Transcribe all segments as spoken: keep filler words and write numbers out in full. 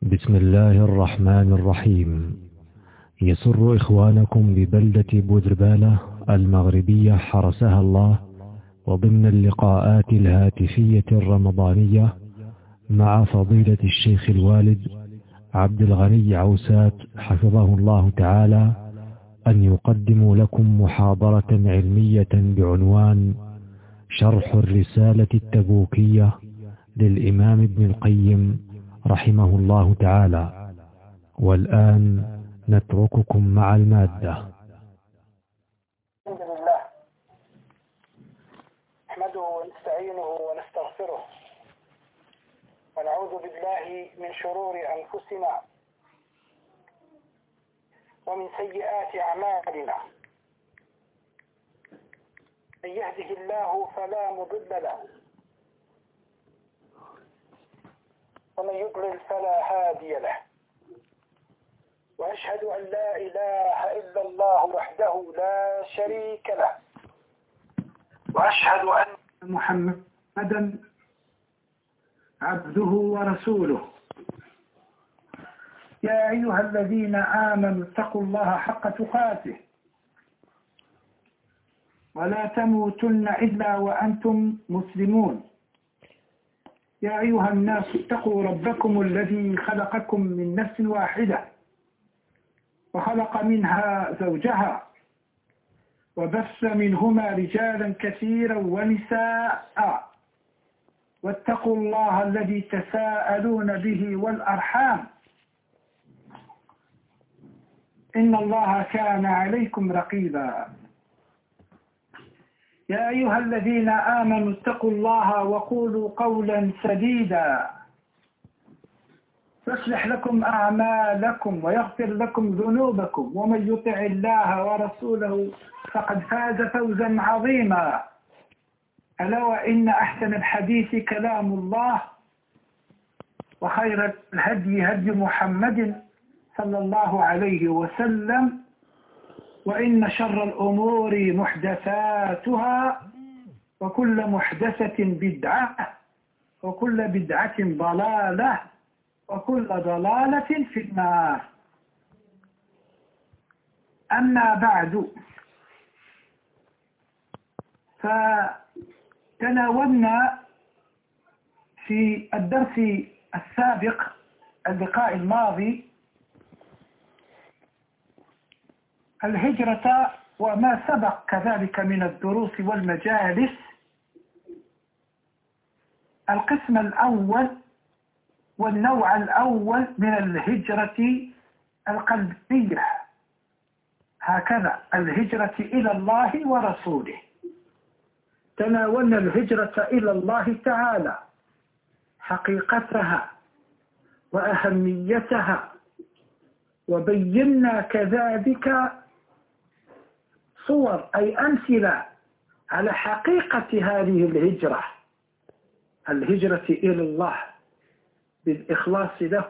بسم الله الرحمن الرحيم. يسر إخوانكم ببلدة بودربالة المغربية حرسها الله وضمن اللقاءات الهاتفية الرمضانية مع فضيلة الشيخ الوالد عبد الغني عوسات حفظه الله تعالى أن يقدموا لكم محاضرة علمية بعنوان شرح الرسالة التبوكية للإمام ابن القيم رحمه الله تعالى. والآن نترككم مع المادة. الحمد لله نحمده ونستعينه ونستغفره ونعوذ بالله من شرور أنفسنا ومن سيئات أعمالنا. من يهده الله فلا مضل له ومن يضلل فلا هادي له، وأشهد أن لا إله إلا الله وحده لا شريك له، وأشهد أن محمدا عبده ورسوله. يا أيها الذين آمنوا اتقوا الله حق تقاته ولا تموتن إلا وأنتم مسلمون. يا أيها الناس اتقوا ربكم الذي خلقكم من نفس واحدة وخلق منها زوجها وبث منهما رجالا كثيرا ونساء، واتقوا الله الذي تساءلون به والأرحام إن الله كان عليكم رقيبا. يا أيها الذين آمنوا اتقوا الله وقولوا قولا سديدا يصلح لكم أعمالكم ويغفر لكم ذنوبكم، ومن يطع الله ورسوله فقد فاز فوزا عظيما. ألا وإن أحسن الحديث كلام الله، وخير الهدي هدي محمد صلى الله عليه وسلم، وإن شر الأمور محدثاتها، وكل محدثة بدعة، وكل بدعة ضلالة، وكل ضلالة في النار. أما بعد، فتناولنا في الدرس السابق اللقاء الماضي الهجرة وما سبق كذلك من الدروس والمجالس. القسم الأول والنوع الأول من الهجرة القلبية، هكذا الهجرة إلى الله ورسوله. تناولنا الهجرة إلى الله تعالى، حقيقتها وأهميتها، وبينا كذلك صور أي أمثلة على حقيقة هذه الهجرة، الهجرة إلى الله بالإخلاص له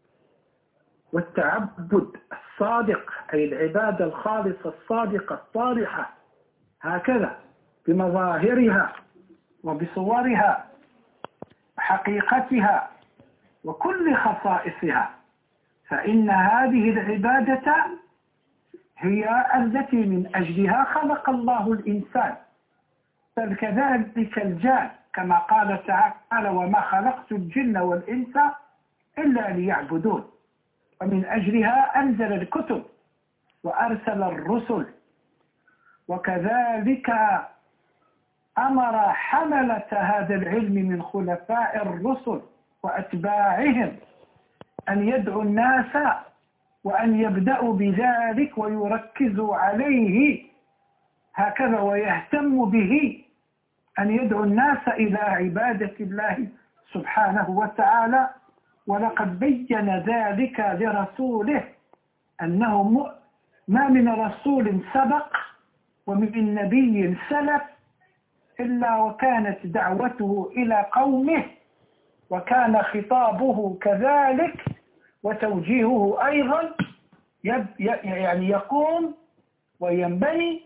والتعبد الصادق، أي العبادة الخالصة الصادقة الصالحة، هكذا بمظاهرها وبصورها وحقيقتها وكل خصائصها. فإن هذه العبادة هي التي من أجلها خلق الله الإنسان، بل كذلك الجان، كما قال تعالى: وما خلقت الجن والإنس إلا ليعبدون. ومن أجلها أنزل الكتب وأرسل الرسل، وكذلك أمر حملة هذا العلم من خلفاء الرسل وأتباعهم أن يدعوا الناس وأن يبدأوا بذلك ويركزوا عليه، هكذا ويهتموا به، أن يدعو الناس إلى عبادة الله سبحانه وتعالى. ولقد بين ذلك لرسوله أنه ما من رسول سبق ومن نبي سلف إلا وكانت دعوته إلى قومه، وكان خطابه كذلك، وتوجيهه أيضا يعني يقوم وينبني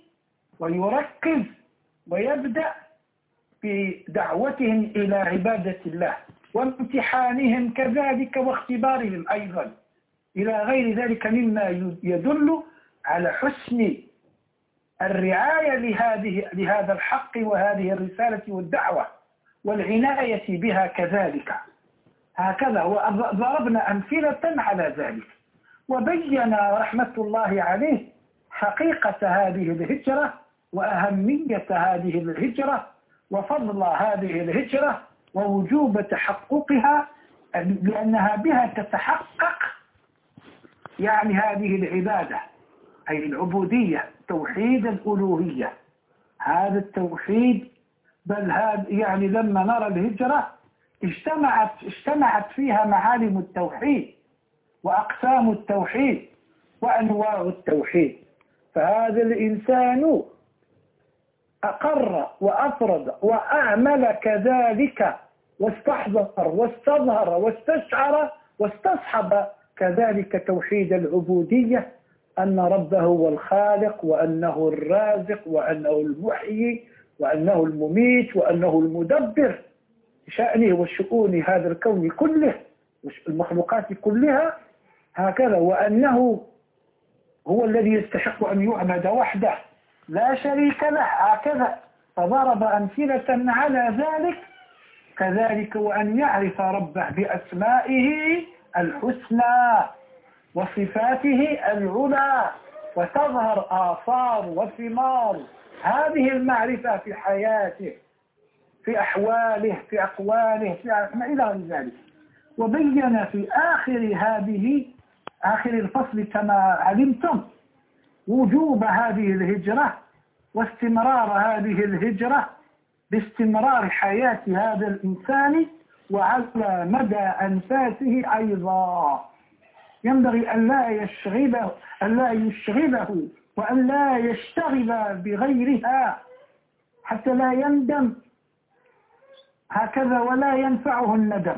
ويركز ويبدأ بدعوتهم إلى عبادة الله وامتحانهم كذلك واختبارهم أيضا إلى غير ذلك مما يدل على حسن الرعاية لهذه لهذا الحق وهذه الرسالة والدعوة والعناية بها كذلك. هكذا وضربنا أمثلة على ذلك، وبين رحمة الله عليه حقيقة هذه الهجرة وأهمية هذه الهجرة وفضل هذه الهجرة ووجوب تحققها، لأنها بها تتحقق يعني هذه العبادة أي العبودية، توحيد الألوهية. هذا التوحيد بل هذا يعني لما نرى الهجرة اجتمعت اجتمعت فيها معالم التوحيد وأقسام التوحيد وأنواع التوحيد. فهذا الإنسان أقر وأفرد وأعمل كذلك واستحضر واستظهر واستشعر واستصحب كذلك توحيد العبودية، أن ربه هو الخالق وأنه الرازق وأنه المحيي وأنه المميت وأنه المدبر شأنه وشؤون هذا الكون كله المخلوقات كلها. هكذا وأنه هو الذي يستحق أن يعبد وحده لا شريك له. هكذا فضرب أمثلة على ذلك كذلك، وأن يعرف ربه بأسمائه الحسنى وصفاته العلى وتظهر آثار وثمار هذه المعرفة في حياته في أحواله في أقواله في إلى غير ذلك. وبين في آخر هذه آخر الفصل كما علمتم وجوب هذه الهجرة واستمرار هذه الهجرة باستمرار حياة هذا الإنسان وعلى مدى أنفاسه أيضا. ينبغي أن لا يشغله أن لا يشغله وأن لا يشتغل بغيرها حتى لا يندم هكذا ولا ينفعه الندم،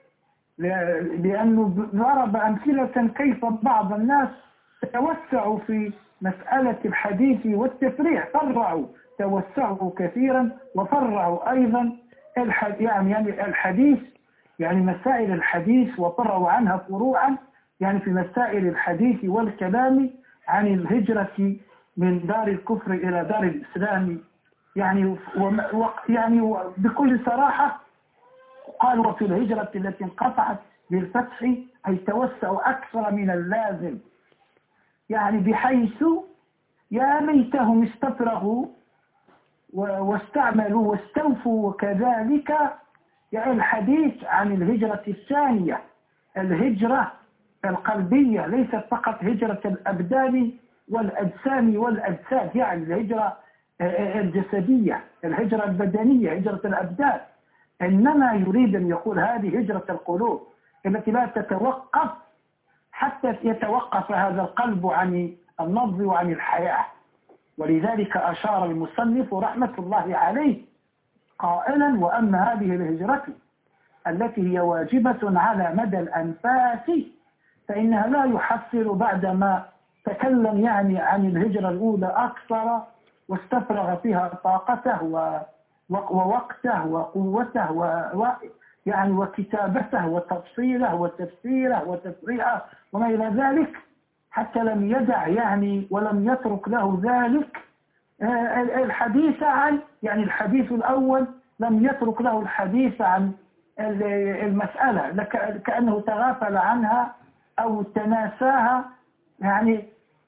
لأنه ضرب أمثلة كيف بعض الناس توسعوا في مسألة الحديث والتفريع، فرعوا توسعوا كثيرا وفرعوا أيضا يعني الحديث يعني مسائل الحديث وفرعوا عنها فروعا يعني في مسائل الحديث والكلام عن الهجرة من دار الكفر إلى دار الإسلام. يعني يعني بكل صراحة قالوا وفي الهجرة التي انقطعت بالفتح أي توسعوا أكثر من اللازم، يعني بحيث يا ليتهم استفرغوا واستعملوا واستوفوا وكذلك يعني الحديث عن الهجرة الثانية، الهجرة القلبية ليست فقط هجرة الأبدان والأجسام والأجساد، يعني الهجرة الجسدية الهجرة البدنية هجرة الأبدان، إنما يريد أن يقول هذه هجرة القلوب التي لا تتوقف حتى يتوقف هذا القلب عن النبض وعن الحياة. ولذلك أشار المصنف رحمة الله عليه قائلا وأما هذه الهجرة التي هي واجبة على مدى الأنفاس فإنها لا يحصل بعدما تكلم يعني عن الهجرة الأولى أكثر واستفرغ فيها طاقته ووقته وقوته و يعني وكتابته وتفصيله وتفسيره وتفريعه وما إلى ذلك، حتى لم يدع يعني ولم يترك له ذلك الحديث عن يعني الحديث الأول لم يترك له الحديث عن المسألة كأنه تغافل عنها أو تناساها. يعني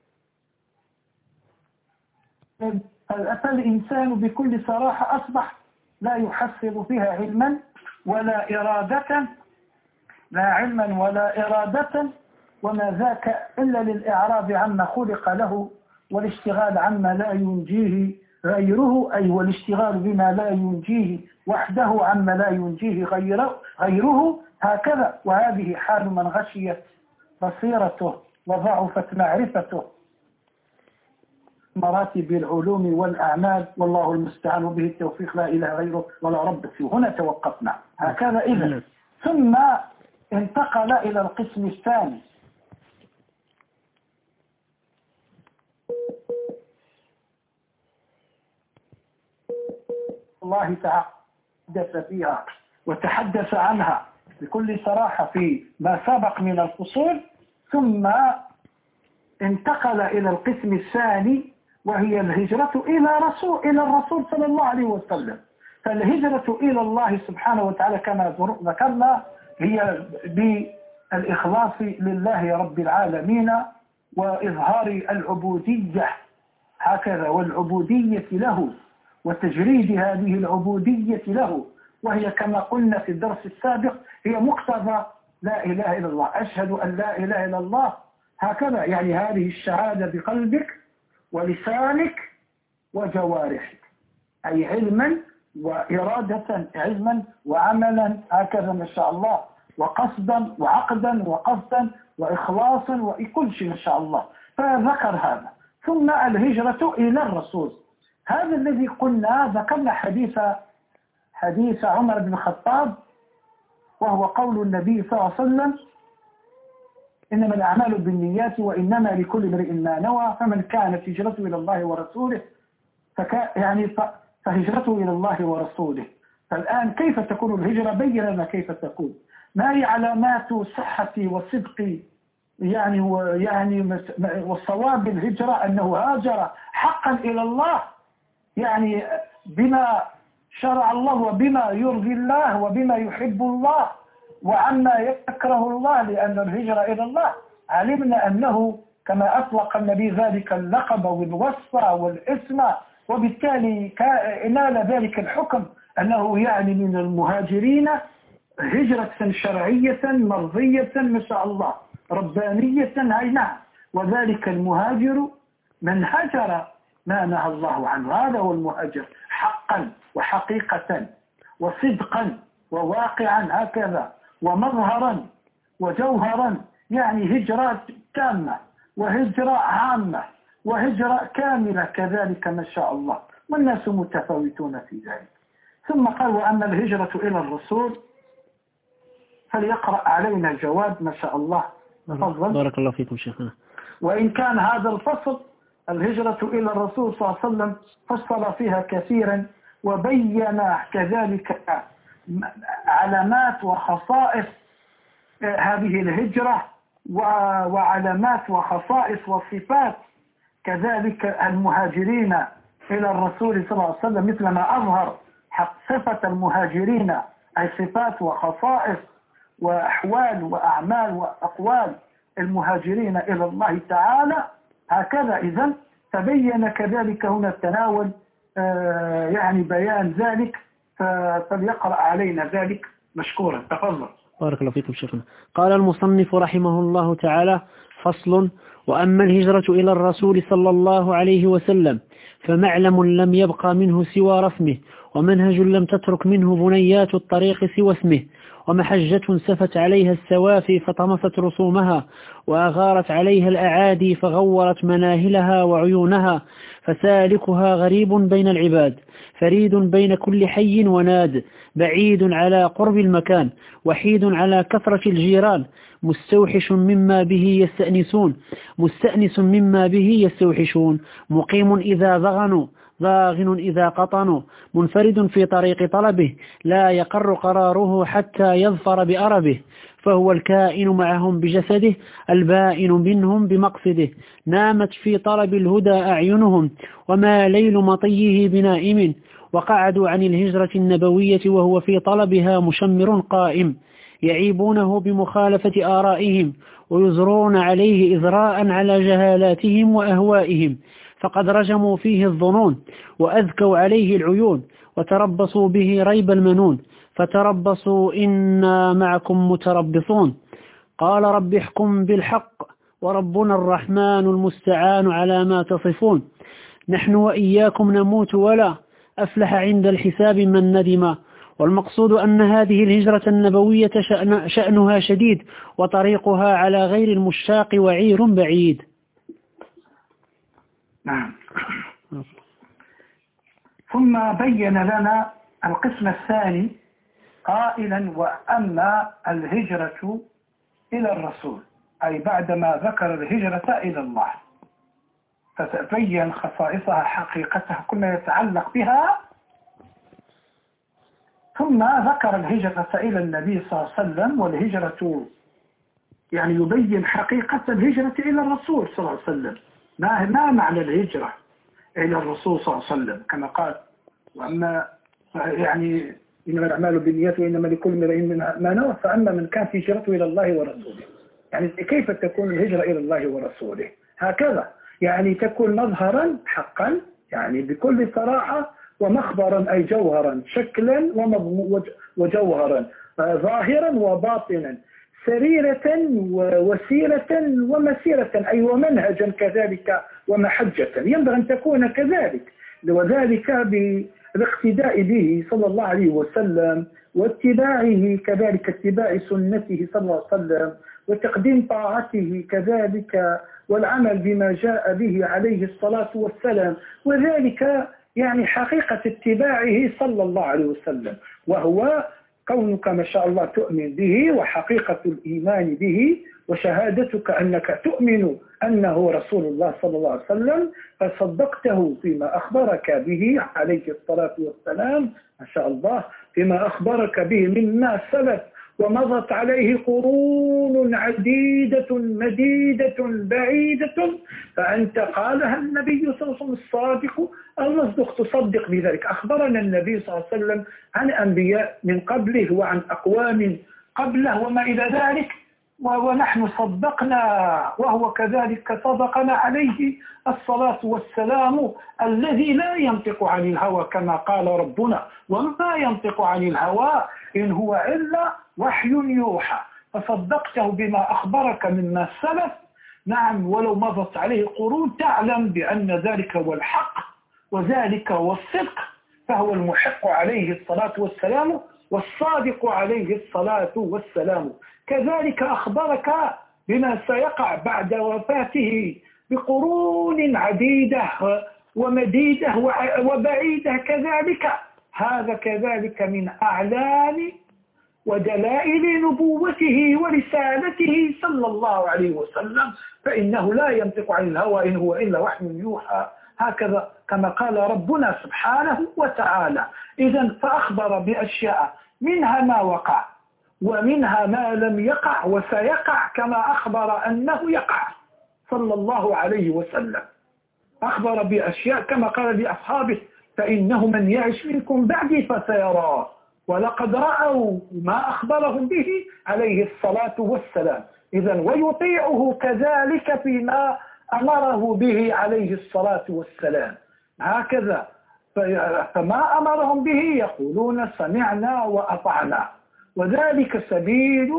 فالإنسان بكل صراحة أصبح لا يحصل فيها علما ولا إرادة، لا علما ولا إرادة، وما ذاك إلا للإعراض عما خلق له والاشتغال عما لا ينجيه غيره، أي والاشتغال بما لا ينجيه وحده عما لا ينجيه غيره, غيره هكذا. وهذه حال من غشيت بصيرته وضعفت معرفته مراتب العلوم والأعمال، والله المستعان به التوفيق لا إله غيره ولا رب سواه. هنا توقفنا هكذا إذن، ثم انتقل إلى القسم الثاني. الله تحدث فيها وتحدث عنها بكل صراحة في ما سبق من الفصول، ثم انتقل إلى القسم الثاني وهي الهجرة إلى رسول إلى الرسول صلى الله عليه وسلم. فالهجرة إلى الله سبحانه وتعالى كما ذكرنا هي بالإخلاص لله رب العالمين وإظهار العبودية هكذا، والعبودية له وتجريد هذه العبودية له، وهي كما قلنا في الدرس السابق هي مقتضى لا إله إلا الله. أشهد أن لا إله إلا الله هكذا، يعني هذه الشهادة بقلبك ولسانك وجوارحك، أي علما وإرادة، علما وعملا هكذا ما شاء الله، وقصدا وعقدا وقصدا وإخلاصا وكل شيء ما شاء الله. فذكر هذا. ثم الهجرة إلى الرسول، هذا الذي قلنا ذكرنا حديث حديث عمر بن الخطاب، وهو قول النبي صلى الله عليه وسلم: إنما الأعمال بالنيات وإنما لكل امرئ ما نوى، فمن كانت هجرته إلى الله ورسوله فكا يعني فهجرته إلى الله ورسوله. فالآن كيف تكون الهجرة؟ بين لنا كيف تكون، ما هي علامات صحة وصدق يعني ويعني والصواب بالهجرة، أنه هاجر حقا إلى الله، يعني بما شرع الله وبما يرضي الله وبما يحب الله وعما يكره الله، لأن الهجرة إلى الله علمنا أنه كما أطلق النبي ذلك اللقب والوصف والاسم، وبالتالي نال ذلك الحكم أنه يعني من المهاجرين هجرة شرعية مرضية ما شاء الله ربانية عينها، وذلك المهاجر من هجر ما نهى الله عنه، هذا هو المهاجر حقا وحقيقة وصدقا وواقعا هكذا ومظهرا وجوهرا، يعني هجرة تامة وهجرة عامة وهجرة كاملة كذلك ما شاء الله، والناس متفاوتون في ذلك. ثم قال: وأما الهجرة إلى الرسول فليقرأ علينا الجواب ما شاء الله. تفضل. بارك الله فيكم شيخنا. وإن كان هذا الفصل الهجرة إلى الرسول صلى الله عليه وسلم فصل فيها كثيرا وبين كذلك علامات وخصائص هذه الهجرة وعلامات وخصائص وصفات كذلك المهاجرين إلى الرسول صلى الله عليه وسلم، مثل ما أظهر حق صفة المهاجرين أي صفات وخصائص وأحوال وأعمال وأقوال المهاجرين إلى الله تعالى هكذا. إذن تبين كذلك هنا التناول آه يعني بيان ذلك، فليقرأ علينا ذلك مشكورا. تفضل. بارك الله فيكم شيخنا. قال المصنف رحمه الله تعالى: فصل: وأما الهجرة إلى الرسول صلى الله عليه وسلم فمعلم لم يبقى منه سوى رسمه، ومنهج لم تترك منه بنيات الطريق سوى اسمه، ومحجة سفت عليها السوافي فطمست رسومها، وأغارت عليها الأعادي فغورت مناهلها وعيونها، فسالكها غريب بين العباد، فريد بين كل حي وناد، بعيد على قرب المكان، وحيد على كثرة الجيران، مستوحش مما به يستأنسون مستأنس مما به يستوحشون، مقيم إذا ضغنوا ضاغن إذا قطنوا، منفرد في طريق طلبه، لا يقر قراره حتى يظفر بأربه، فهو الكائن معهم بجسده، البائن منهم بمقصده، نامت في طلب الهدى أعينهم، وما ليل مطيه بنائم، وقعدوا عن الهجرة النبوية وهو في طلبها مشمر قائم، يعيبونه بمخالفة آرائهم، ويزرون عليه إزراء على جهالاتهم وأهوائهم، فقد رجموا فيه الظنون، وأذكوا عليه العيون، وتربصوا به ريب المنون، فتربصوا إنا معكم متربصون. قال: رب احكم بالحق، وربنا الرحمن المستعان على ما تصفون، نحن وإياكم نموت ولا أفلح عند الحساب من ندم. والمقصود أن هذه الهجرة النبوية شأن شأنها شديد، وطريقها على غير المشاق وعير بعيد. نعم. ثم بين لنا القسم الثاني قائلا: وأما الهجرة إلى الرسول، أي بعدما ذكر الهجرة إلى الله فتبين خصائصها حقيقتها كل ما يتعلق بها، ثم ذكر الهجرة إلى النبي صلى الله عليه وسلم، والهجرة يعني يبين حقيقة الهجرة إلى الرسول صلى الله عليه وسلم. ما ما معنى الهجرة إلى الرسول صلى الله عليه وسلم؟ كما قال وأما يعني إنما الأعمال بالنيات وإنما لكل امرئ ما نوى، فأما من كانت هجرته إلى الله ورسوله. يعني كيف تكون الهجرة إلى الله ورسوله؟ هكذا يعني تكون مظهرا حقا يعني بكل صراحة، ومخبرا أي جوهرا، شكلا وجوهرا، ظاهرا وباطنا، سريرة ووسيلة ومسيرة أي ومنهجا كذلك ومحجة، ينبغي أن تكون كذلك. وذلك بالاقتداء به صلى الله عليه وسلم، واتباعه كذلك اتباع سنته صلى الله عليه وسلم، وتقديم طاعته كذلك، والعمل بما جاء به عليه الصلاة والسلام، وذلك يعني حقيقة اتباعه صلى الله عليه وسلم، وهو كونك ما شاء الله تؤمن به، وحقيقة الإيمان به، وشهادتك أنك تؤمن أنه رسول الله صلى الله عليه وسلم، فصدقته فيما أخبرك به عليه الصلاة والسلام ما شاء الله، فيما أخبرك به مما سلف ومضت عليه قرون عديدة مديدة بعيدة، فأنت قالها النبي صلى الله عليه وسلم الصادق المصدق تصدق بذلك. أخبرنا النبي صلى الله عليه وسلم عن أنبياء من قبله وعن أقوام قبله وما إلى ذلك، ونحن صدقنا وهو كذلك صدقنا عليه الصلاة والسلام، الذي لا ينطق عن الهوى كما قال ربنا، وما ينطق عن الهوى إن هو إلا وحي يوحى. فصدقته بما أخبرك مما سلف، نعم، ولو مضت عليه قرون، تعلم بأن ذلك هو الحق وذلك هو الصدق، فهو المحق عليه الصلاة والسلام والصادق عليه الصلاة والسلام. كذلك أخبرك بما سيقع بعد وفاته بقرون عديدة ومديدة وبعيدة كذلك، هذا كذلك من أعلام ودلائل نبوته ورسالته صلى الله عليه وسلم، فإنه لا ينطق عن الهوى إن هو إلا وحي يوحى، هكذا كما قال ربنا سبحانه وتعالى. إذن فأخبر بأشياء منها ما وقع ومنها ما لم يقع وسيقع، كما أخبر أنه يقع صلى الله عليه وسلم. أخبر بأشياء كما قال لأصحابه فإنه من يعش منكم بعدي فسيرى، ولقد رأوا ما أخبرهم به عليه الصلاة والسلام. إذن ويطيعه كذلك فيما أمره به عليه الصلاة والسلام، هكذا. فما أمرهم به يقولون سمعنا وأطعنا، وذلك سبيل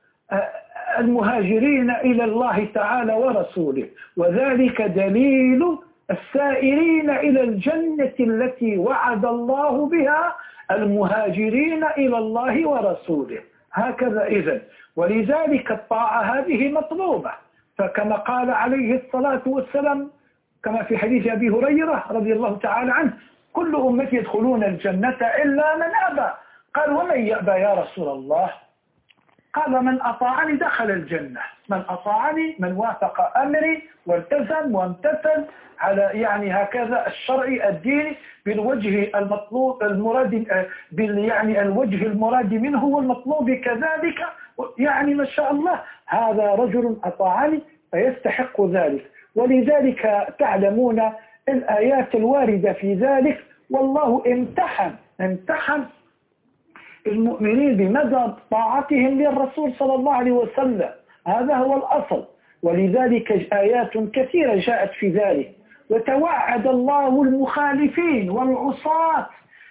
المهاجرين إلى الله تعالى ورسوله، وذلك دليل السائرين إلى الجنة التي وعد الله بها المهاجرين إلى الله ورسوله، هكذا. إذن ولذلك الطاعة هذه مطلوبة، فكما قال عليه الصلاة والسلام كما في حديث أبي هريرة رضي الله تعالى عنه: كل أمتي يدخلون الجنة إلا من أبى. قال: ومن يأبى يا رسول الله؟ قال: من أطاعني دخل الجنة. من أطاعني من وافق أمري والتزم وامتثل على يعني هكذا الشرع الديني بالوجه المطلوب المراد، بال يعني الوجه المراد منه والمطلوب كذلك، يعني ما شاء الله هذا رجل أطاعني فيستحق ذلك. ولذلك تعلمون الآيات الواردة في ذلك، والله امتحن امتحن المؤمنين بمدى طاعتهم للرسول صلى الله عليه وسلم، هذا هو الأصل. ولذلك آيات كثيرة جاءت في ذلك. وتوعد الله المخالفين والعصاة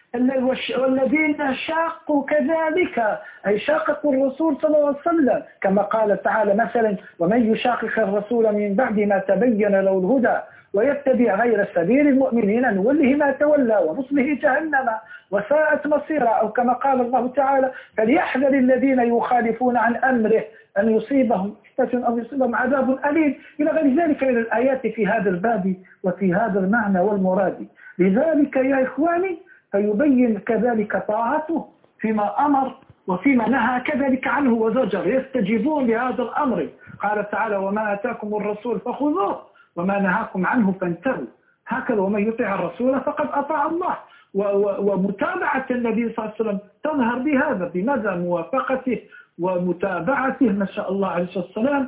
والذين شاقوا كذلك، أي شاقوا الرسول صلى الله عليه وسلم، كما قال تعالى مثلا: ومن يشاقق الرسول من بعد ما تبين له الهدى ويتبع غير سبيل المؤمنين نوله ما تولى ونصله جهنم وساءت مصيرا، أو كما قال الله تعالى: فليحذر الذين يخالفون عن أمره أن يصيبهم فتنة أو يصيبهم عذاب أليم، إلى غير ذلك من الآيات في هذا الباب وفي هذا المعنى والمراد. لذلك يا إخواني فيبين كذلك طاعته فيما أمر وفيما نهى كذلك عنه وزجر، يستجيبون لهذا الأمر. قال تعالى: وما آتاكم الرسول فخذوه وما نهاكم عنه فانتهوا، هكذا. ومن يطع الرسول فقد أطاع الله. ومتابعة النبي صلى الله عليه وسلم تظهر بهذا، بماذا؟ موافقته ومتابعته ما شاء الله عليه الصلاة والسلام،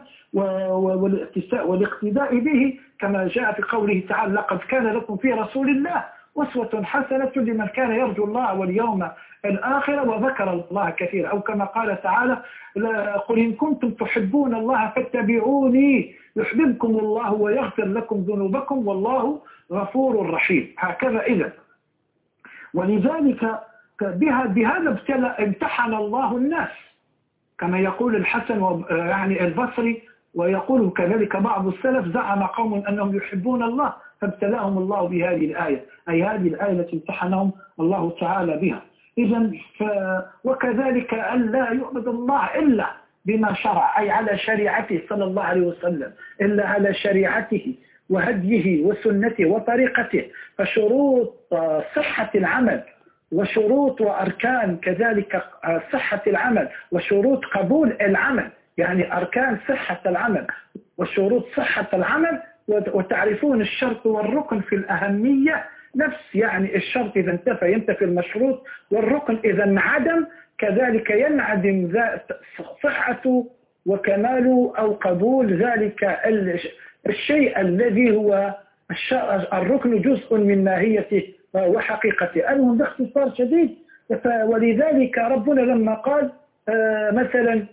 والاقتداء به كما جاء في قوله تعالى: لقد كان لكم في رسول الله أسوة حسنة لمن كان يرجو الله واليوم الآخر وذكر الله كثيرا، أو كما قال تعالى: قل إن كنتم تحبون الله فاتبعوني يحببكم الله ويغفر لكم ذنوبكم والله غفور رحيم. هكذا إذا، ولذلك بها بهذا ابتلى امتحن الله الناس، كما يقول الحسن يعني البصري، ويقول كذلك بعض السلف: زعم قوم أنهم يحبون الله فابتلاهم الله بهذه الآية، أي هذه الآية التي امتحنهم الله تعالى بها. إذا وكذلك أن لا يعبد الله إلا بما شرع، أي على شريعته صلى الله عليه وسلم، إلا على شريعته وهديه وسنته وطريقته. فشروط صحة العمل وشروط وأركان كذلك صحة العمل وشروط قبول العمل، يعني أركان صحة العمل وشروط صحة العمل. وتعرفون الشرط والركن في الأهمية نفس، يعني الشرط إذا انتفى ينتفي المشروط، والركن إذا انعدم كذلك ينعدم صحة وكمال أو قبول ذلك الشيء الذي هو الركن جزء من ماهيته وحقيقته. المهم باختصار شديد، ولذلك ربنا لما قال مثلا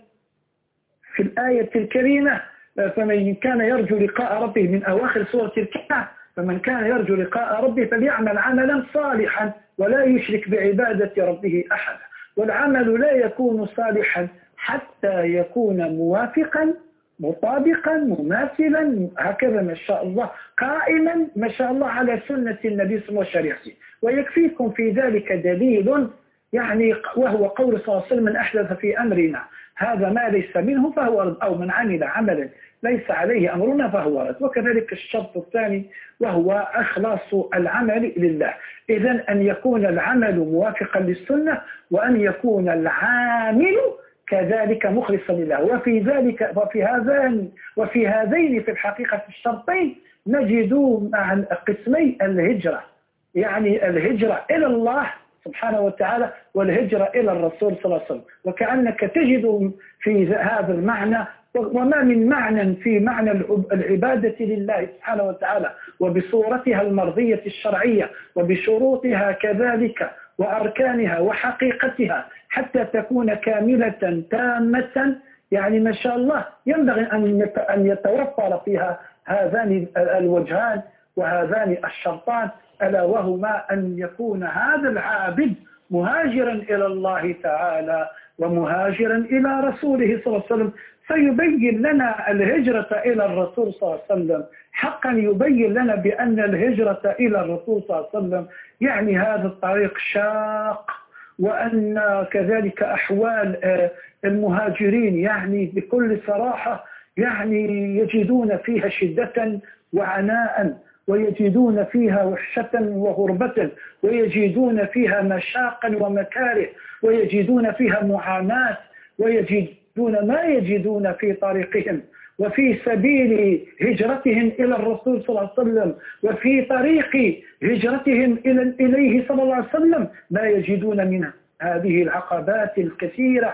في الآية الكريمة: فمن كان يرجو لقاء ربه، من أواخر سورة الكهف: فمن كان يرجو لقاء ربه فليعمل عملا صالحا ولا يشرك بعبادة ربه أحدا. والعمل لا يكون صالحا حتى يكون موافقا مطابقا مماثلا هكذا ما شاء الله، قائما ما شاء الله على سنة النبي صلى الله عليه وسلم. ويكفيكم في ذلك دليل، يعني وهو قول صلى الله عليه وسلم: من أحدث في أمرنا هذا ما ليس منه فهو رد، أو من عمل عملا ليس عليه أمرنا فهو رد. وكذلك الشرط الثاني وهو إخلاص العمل لله. إذن أن يكون العمل موافقا للسنة، وأن يكون العامل كذلك مخلصا لله. وفي ذلك وفي هذين وفي هذين في الحقيقة الشرطين نجد مع قسمي الهجرة، يعني الهجرة إلى الله سبحانه وتعالى والهجرة إلى الرسول صلى الله عليه وسلم. وكأنك تجد في هذا المعنى، وما من معنى في معنى العبادة لله سبحانه وتعالى وبصورتها المرضية الشرعية وبشروطها كذلك وأركانها وحقيقتها حتى تكون كاملة تامة، يعني ما شاء الله ينبغي أن يتوفر فيها هذان الوجهان وهذان الشرطان، ألا وهما أن يكون هذا العابد مهاجرا إلى الله تعالى ومهاجرا إلى رسوله صلى الله عليه وسلم. سيبين لنا الهجرة إلى الرسول صلى الله عليه وسلم، حقا يبين لنا بأن الهجرة إلى الرسول صلى الله عليه وسلم يعني هذا الطريق شاق، وأن كذلك أحوال المهاجرين يعني بكل صراحة يعني يجدون فيها شدة وعناء، ويجدون فيها وحشة وغربة، ويجدون فيها مشاقا ومكاره، ويجدون فيها معاناة، ويجدون ما يجدون في طريقهم وفي سبيل هجرتهم إلى الرسول صلى الله عليه وسلم، وفي طريق هجرتهم إليه صلى الله عليه وسلم ما يجدون من هذه العقبات الكثيرة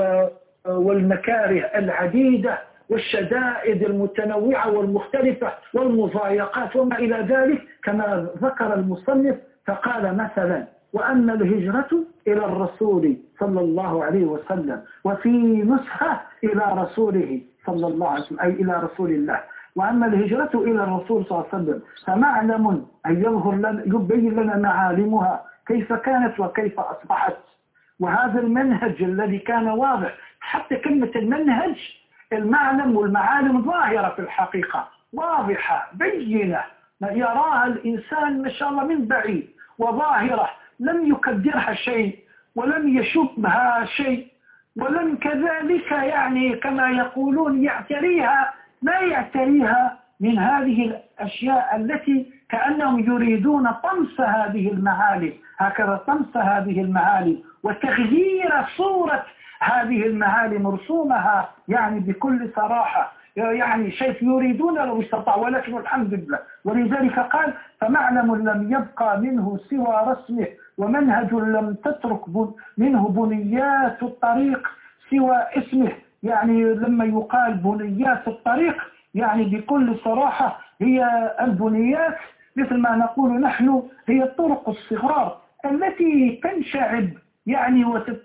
والمكاره العديدة والشدائد المتنوعة والمختلفة والمضايقات وما إلى ذلك، كما ذكر المصنف فقال مثلا: وأما الهجرة إلى الرسول صلى الله عليه وسلم، وفي نسخة إلى رسوله صلى الله عليه وسلم، أي إلى رسول الله. وأما الهجرة إلى الرسول صلى الله عليه وسلم فمعلم أن يظهر لنا يبين لنا معالمها كيف كانت وكيف أصبحت. وهذا المنهج الذي كان واضح، حتى كلمة المنهج المعلم والمعالم ظاهرة في الحقيقة، واضحة بينة يراها الإنسان ما شاء الله من بعيد، وظاهرة لم يكدرها شيء ولم يشبها شيء، ولم كذلك يعني كما يقولون يعتريها ما يعتريها من هذه الأشياء التي كأنهم يريدون طمس هذه المعالم، هكذا طمس هذه المعالم وتغيير صورة هذه المعالم رسومها، يعني بكل صراحة يعني شيء يريدون لو استطاعوا ولكن الحمد لله. ولذلك قال فمعلم لم يبقى منه سوى رسمه ومنهج لم تترك منه بنيات الطريق سوى اسمه. يعني لما يقال بنيات الطريق يعني بكل صراحة هي البنيات مثل ما نقول نحن هي الطرق الصغار التي تنشعب يعني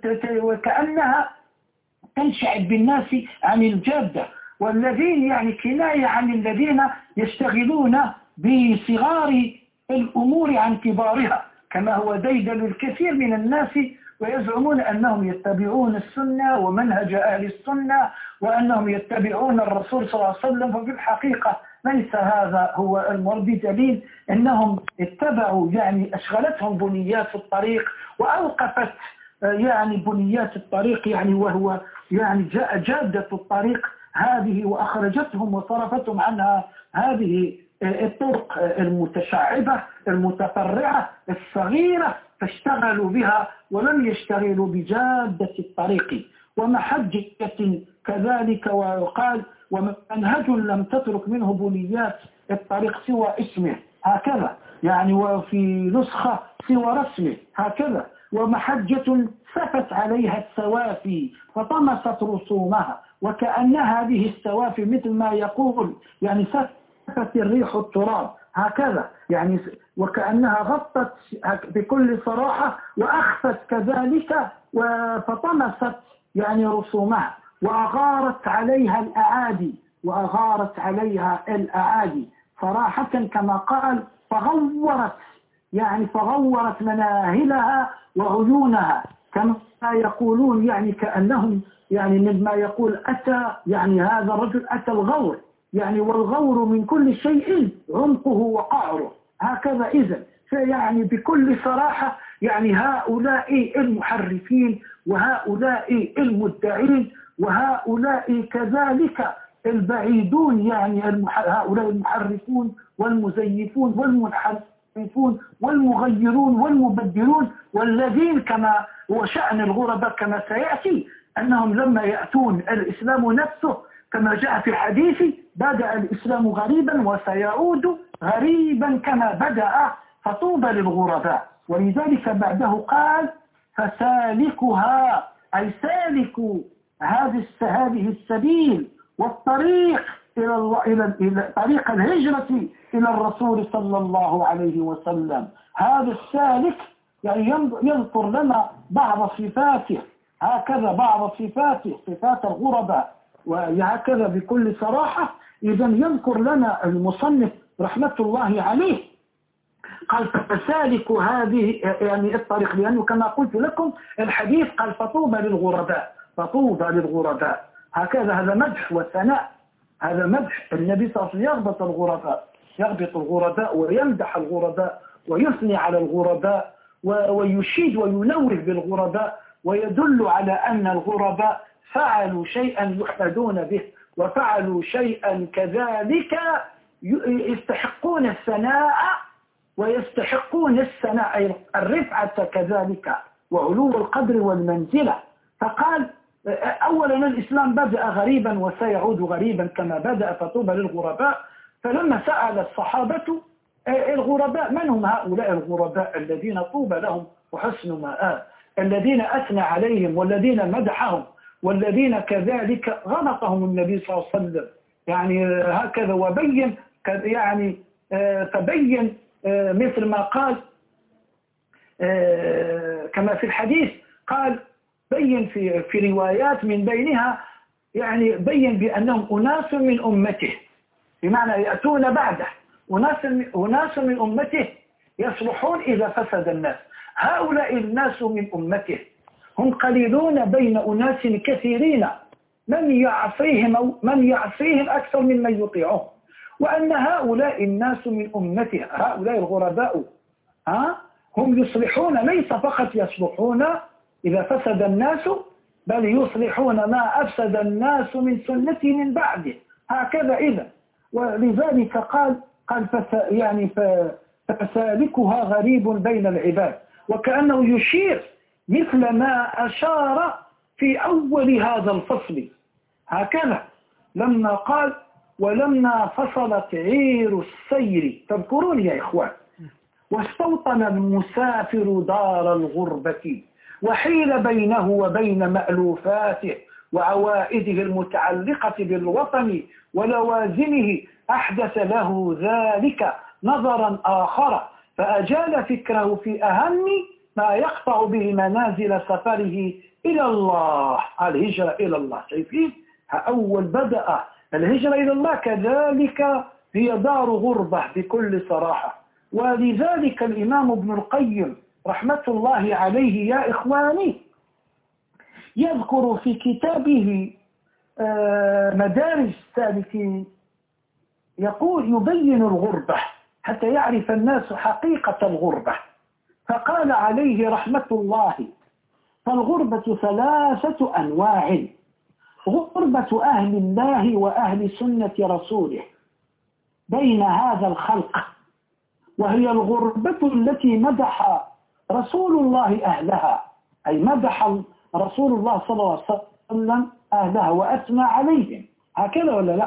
وكأنها تنشعب بالناس عن الجادة، والذين يعني كناية عن الذين يشتغلون بصغار الأمور عن كبارها، كما هو ديدن الكثير من الناس ويزعمون أنهم يتبعون السنة ومنهج أهل السنة وأنهم يتبعون الرسول صلى الله عليه وسلم، وفي الحقيقة ليس هذا هو المراد، بدليل أنهم اتبعوا يعني أشغلتهم بنيات الطريق وأوقفت يعني بنيات الطريق يعني وهو يعني جادة الطريق هذه وأخرجتهم وصرفتهم عنها هذه الطرق المتشعبة المتفرعة الصغيرة، فاشتغلوا بها ولم يشتغلوا بجادة الطريق ومحجة كذلك. وقال ومنهج لم تترك منه بنيات الطريق سوى اسمه هكذا يعني، وفي نسخة سوى رسمه هكذا، ومحجة سفت عليها السوافي فطمست رسومها، وكأن هذه السوافي مثل ما يقول يعني سفت الريح التراب هكذا يعني، وكأنها غطت بكل صراحة وأخفت كذلك فطمست يعني رسومها، وأغارت عليها الأعادي وأغارت عليها الأعادي صراحة كما قال فغورت يعني فغورت مناهلها وعيونها كما يقولون يعني كأنهم يعني مما يقول أتى يعني هذا الرجل أتى الغور يعني، والغور من كل شيء عمقه وقعره هكذا. إذن يعني بكل صراحة يعني هؤلاء المحرفين وهؤلاء المدعين وهؤلاء كذلك البعيدون يعني هؤلاء المحرفون والمزيفون والمنحرفون والمغيرون والمبدلون، والذين كما هو شأن الغرباء كما سيأتي أنهم لما يأتون الإسلام نفسه كما جاء في الحديث بدأ الإسلام غريبا وسيعود غريبا كما بدأ فطوبى للغرباء. ولذلك بعده قال فسالكها أي سالكوا هذه هذه السبيل والطريق إلى الله إلى إلى طريق الهجرة إلى الرسول صلى الله عليه وسلم. هذا السالك يعني يذكر لنا بعض صفاته هكذا، بعض صفاته صفات الغرباء وهكذا بكل صراحة. إذا يذكر لنا المصنف رحمة الله عليه قال فسالك هذه يعني الطريق، لأنه كما قلت لكم الحديث قال فطوبى للغرباء فطوبى للغرباء هكذا، هذا مدح وثناء، هذا مدح. النبي صلى الله عليه وسلم يغبط الغرباء يغبط الغرباء ويمدح الغرباء ويثني على الغرباء ويشيد وينوه بالغرباء ويدل على أن الغرباء فعلوا شيئا يحمدون به وفعلوا شيئا كذلك يستحقون الثناء ويستحقون الثناء أي الرفعة كذلك وعلو القدر والمنزلة. فقال أولا الإسلام بدأ غريبا وسيعود غريبا كما بدأ فطوبى للغرباء. فلما سأل الصحابة الغرباء من هم هؤلاء الغرباء الذين طوبى لهم وحسن مآب، الذين أثنى عليهم والذين مدحهم والذين كذلك غلطهم النبي صلى الله عليه وسلم يعني هكذا وبين يعني تبين مثل ما قال كما في الحديث قال بين في في روايات من بينها يعني بين بأنهم أناس من أمته، بمعنى يأتون بعده أناس أناس من أمته يصلحون إذا فسد الناس. هؤلاء الناس من أمته هم قليلون بين أناس كثيرين من يعصيهم من يعصيهم أكثر من من يطيعهم، وأن هؤلاء الناس من أمته هؤلاء الغرباء ها هم يصلحون، ليس فقط يصلحون إذا فسد الناس بل يصلحون ما أفسد الناس من سنته من بعده هكذا. إذا ولذلك قال قال يعني فسالكها غريب بين العباد، وكأنه يشير مثل ما أشار في أول هذا الفصل هكذا لما قال ولما فصلت عير السير، تذكرون يا إخوان، واستوطن المسافر دار الغربة وحيل بينه وبين مألوفاته وعوائده المتعلقة بالوطن ولوازمه، أحدث له ذلك نظرا آخر فأجال فكره في أهم ما يقطع به منازل سفره إلى الله، الهجرة إلى الله. شايفين؟ أول بدأ الهجرة إلى الله كذلك هي دار غربة بكل صراحة. ولذلك الإمام ابن القيم رحمة الله عليه يا إخواني يذكر في كتابه مدارج السالكين، يقول يبين الغربة حتى يعرف الناس حقيقة الغربة، فقال عليه رحمة الله: فالغربة ثلاثة أنواع: غربة أهل الله وأهل سنة رسوله بين هذا الخلق، وهي الغربة التي مدح رسول الله أهلها، أي مدح رسول الله صلى الله عليه وسلم أهلها وأثنى عليهم، هكذا ولا لا؟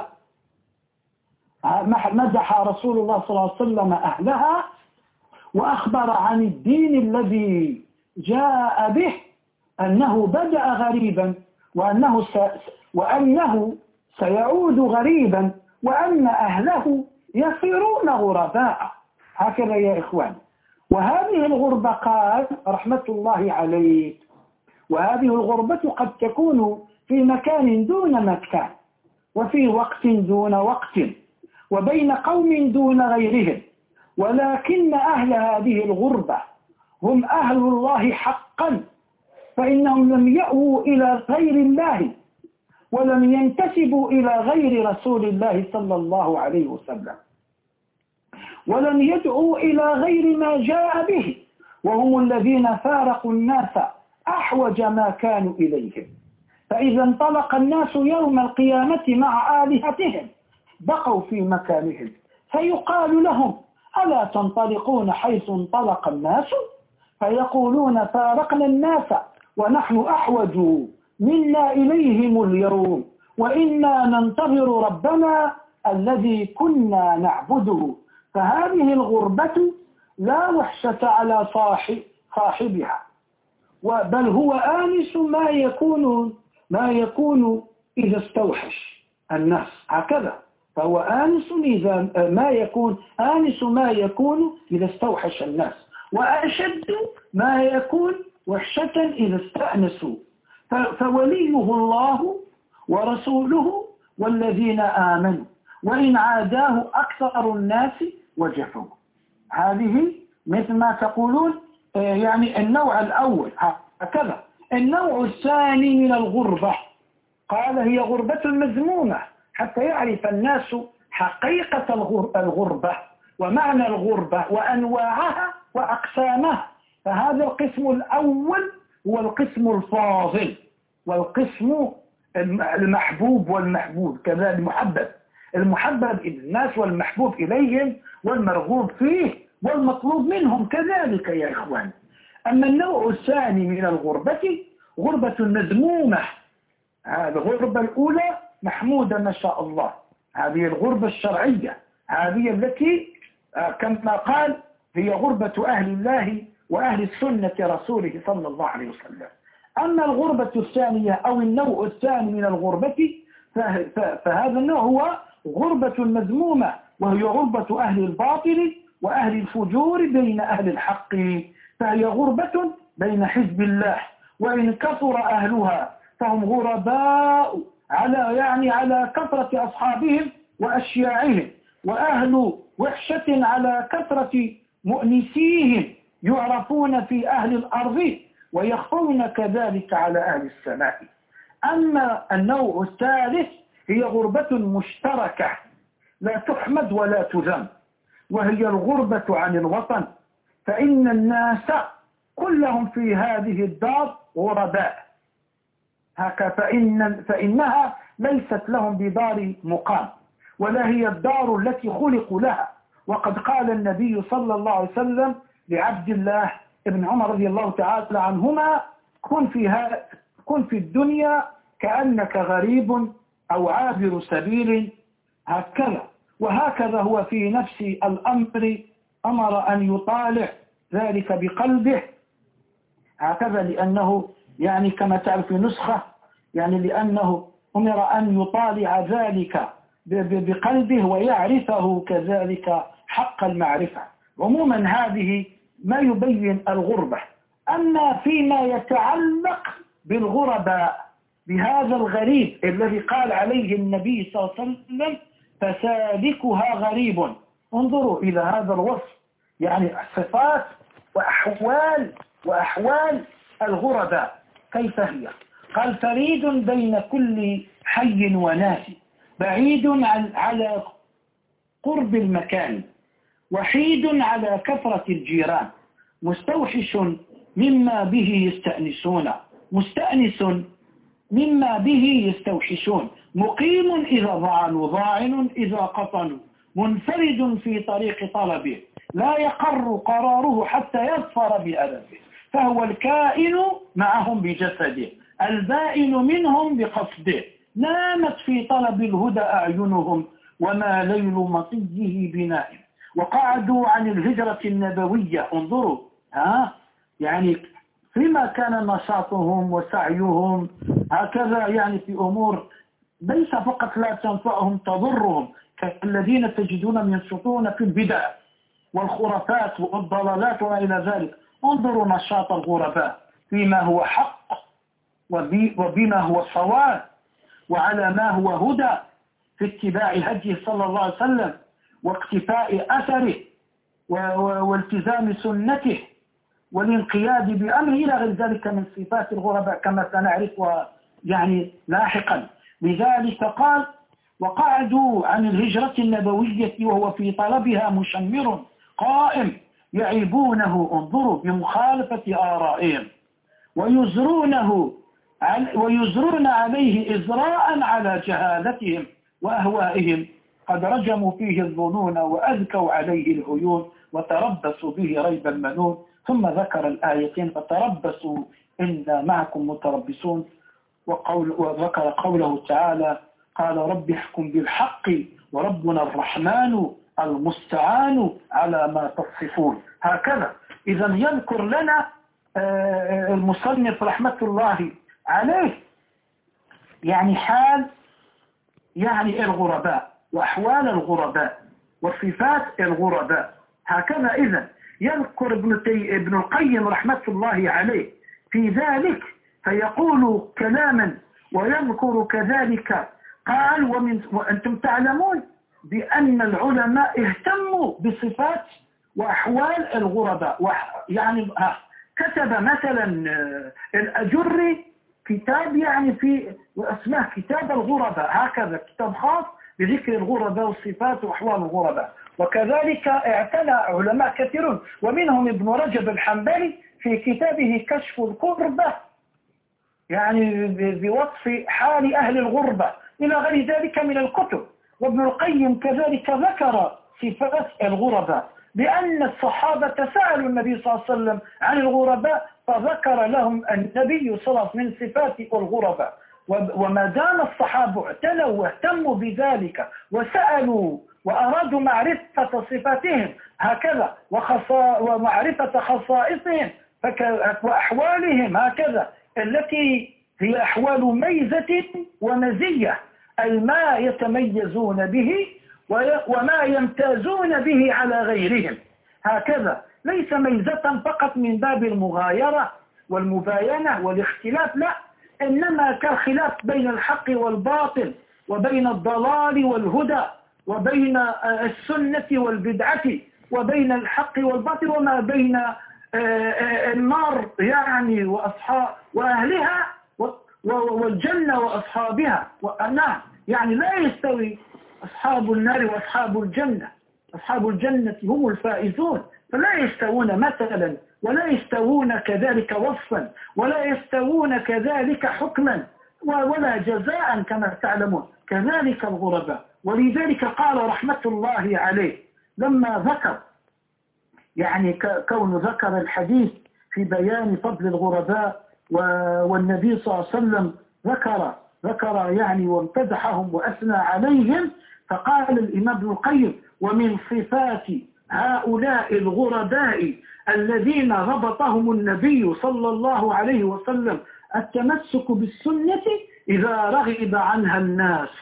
مدح رسول الله صلى الله عليه وسلم أهلها وأخبر عن الدين الذي جاء به أنه بدأ غريبا وأنه, س... وأنه سيعود غريبا وأن أهله يصيرون غرباء، هكذا يا إخوان. وهذه الغربة قال رحمة الله عليه، وهذه الغربة قد تكون في مكان دون مكان، وفي وقت دون وقت، وبين قوم دون غيرهم، ولكن أهل هذه الغربة هم أهل الله حقا، فإنهم لم يأووا إلى غير الله ولم ينتسبوا إلى غير رسول الله صلى الله عليه وسلم، ولم يدعوا إلى غير ما جاء به، وهم الذين فارقوا الناس أحوج ما كانوا إليهم. فإذا انطلق الناس يوم القيامة مع آلهتهم بقوا في مكانهم، فيقال لهم: ألا تنطلقون حيث انطلق الناس؟ فيقولون: فارقنا الناس ونحن أحوج منا إليهم اليوم، وإنا ننتظر ربنا الذي كنا نعبده. فهذه الغربة لا وحشة على صاحب صاحبها، بل هو آنس ما يكون ما يكون إذا استوحش الناس، هكذا. فهو آنس إذا ما يكون آنس ما يكون إذا استوحش الناس، وأشد ما يكون وحشة إذا استأنسوا. فوليه الله ورسوله والذين آمنوا، وإن عاداه أكثر الناس وجفوا. هذه مثل ما تقولون يعني النوع الأول، هكذا. النوع الثاني من الغربة قال هي غربة مذمومة، حتى يعرف الناس حقيقة الغربة ومعنى الغربة وأنواعها وأقسامها. فهذا القسم الأول هو القسم الفاضل، والقسم المحبوب والمحبوب كذا، المحبب المحبب إلى الناس والمحبوب إليهم والمرغوب فيه والمطلوب منهم كذلك يا إخوان. أما النوع الثاني من الغربة غربة مذمومة. هذه الغربة الأولى محمودة ما شاء الله، هذه الغربة الشرعية، هذه التي كما قال هي غربة أهل الله وأهل السنة رسوله صلى الله عليه وسلم. أما الغربة الثانية أو النوع الثاني من الغربة فهذا النوع هو غربة مذمومة، وهي غربة أهل الباطل وأهل الفجور بين أهل الحق. فهي غربة بين حزب الله، وإن كثر أهلها فهم غرباء على يعني على كثرة أصحابهم وأشياعهم، وأهل وحشة على كثرة مؤنسيهم يعرفون في أهل الأرض ويخفون كذلك على أهل السماء. أما النوع الثالث هي غربة مشتركة لا تحمد ولا تذم، وهي الغربة عن الوطن، فإن الناس كلهم في هذه الدار غرباء، هكا فإن فإنها ليست لهم بدار مقام، ولا هي الدار التي خلقوا لها. وقد قال النبي صلى الله عليه وسلم لعبد الله ابن عمر رضي الله تعالى عنهما: كن في, كن في الدنيا كأنك غريب أو عابر سبيل هكذا. وهكذا هو في نفس الأمر أمر أن يطالع ذلك بقلبه هكذا، لأنه يعني كما تعرف نسخة يعني لأنه أمر أن يطالع ذلك بقلبه ويعرفه كذلك حق المعرفة. عموما هذه ما يبين الغربة. أما فيما يتعلق بالغرباء بهذا الغريب الذي قال عليه النبي صلى الله عليه وسلم فسالكها غريب، انظروا إلى هذا الوصف، يعني صفات وأحوال وأحوال الغرباء كيف هي. قال فريد بين كل حي وناس، بعيد عن على قرب المكان، وحيد على كثرة الجيران، مستوحش مما به يستأنسون، مستأنس مما به يستوحشون، مقيم إذا ضعنوا، ضاعن إذا قطنوا، منفرد في طريق طلبه، لا يقر قراره حتى يظفر بألفه، فهو الكائن معهم بجسده، البائن منهم بقصده، نامت في طلب الهدى أعينهم، وما ليل مطيه بنائم، وقعدوا عن الهجرة النبوية. انظروا ها يعني فيما كان نشاطهم وسعيهم هكذا يعني في أمور ليس فقط لا تنفعهم تضرهم، كالذين تجدون ينشطون في البدع والخرافات والضلالات وما إلى ذلك. انظروا نشاط الغرباء فيما هو حق وبما هو صواب وعلى ما هو هدى، في اتباع هديه صلى الله عليه وسلم واقتفاء أثره والتزام سنته والانقياد بأمره إلى غير ذلك من صفات الغرباء كما سنعرفها يعني لاحقا. لذلك قال وقعدوا عن الهجرة النبوية وهو في طلبها مشمر قائم، يعيبونه انظروا بمخالفة آرائهم، ويزرونه ويزرون عليه إزراء على جهالتهم وأهوائهم، قد رجموا فيه الظنون وأذكوا عليه العيون، وتربصوا به ريب المنون. ثم ذكر الآيتين فتربصوا إنا معكم متربصون، وقول وذكر قوله تعالى قال رب احكم بالحق وربنا الرحمن المستعان على ما تصفون. هكذا إذا يذكر لنا المصنف رحمة الله عليه يعني حال يعني الغرباء وأحوال الغرباء وصفات الغرباء. هكذا إذا يذكر ابن, ابن القيم رحمة الله عليه في ذلك فيقول كلاما ويذكر كذلك قال ومن وأنتم تعلمون بأن العلماء اهتموا بصفات وأحوال الغرباء. يعني كتب مثلا الأجري كتاب يعني في اسمه كتاب الغرباء، هكذا كتاب خاص بذكر الغرباء والصفات وأحوال الغرباء. وكذلك اعتنى علماء كثيرون ومنهم ابن رجب الحنبلي في كتابه كشف الكربة يعني بوصف حال أهل الغربة إلى غير ذلك من الكتب. وابن القيم كذلك ذكر صفات الغرباء بأن الصحابة سألوا النبي صلى الله عليه وسلم عن الغرباء فذكر لهم النبي صلى الله عليه وسلم من صفات الغرباء. وما دام الصحابة اعتنوا واهتموا بذلك وسألوا وأرادوا معرفة صفاتهم هكذا ومعرفة خصائصهم وأحوالهم هكذا التي هي أحوال ميزة ومزية، أي ما يتميزون به وما يمتازون به على غيرهم هكذا، ليس ميزة فقط من باب المغايرة والمباينة والاختلاف، لا، إنما كالخلاف بين الحق والباطل وبين الضلال والهدى وبين السنة والبدعة وبين الحق والباطل وما بين النار يعني وأصحاب وأهلها والجنة وأصحابها. وأنا يعني لا يستوي أصحاب النار وأصحاب الجنة، أصحاب الجنة هم الفائزون، فلا يستوون مثلا ولا يستوون كذلك وصفا ولا يستوون كذلك حكما ولا جزاء كما تعلمون. كذلك الغرباء. ولذلك قال رحمة الله عليه لما ذكر يعني كون ذكر الحديث في بيان فضل الغرباء والنبي صلى الله عليه وسلم ذكر ذكر يعني وامتدحهم وأثنى عليهم، فقال الإمام ابن القيم: ومن صفات هؤلاء الغرباء الذين ربطهم النبي صلى الله عليه وسلم التمسك بالسنة إذا رغب عنها الناس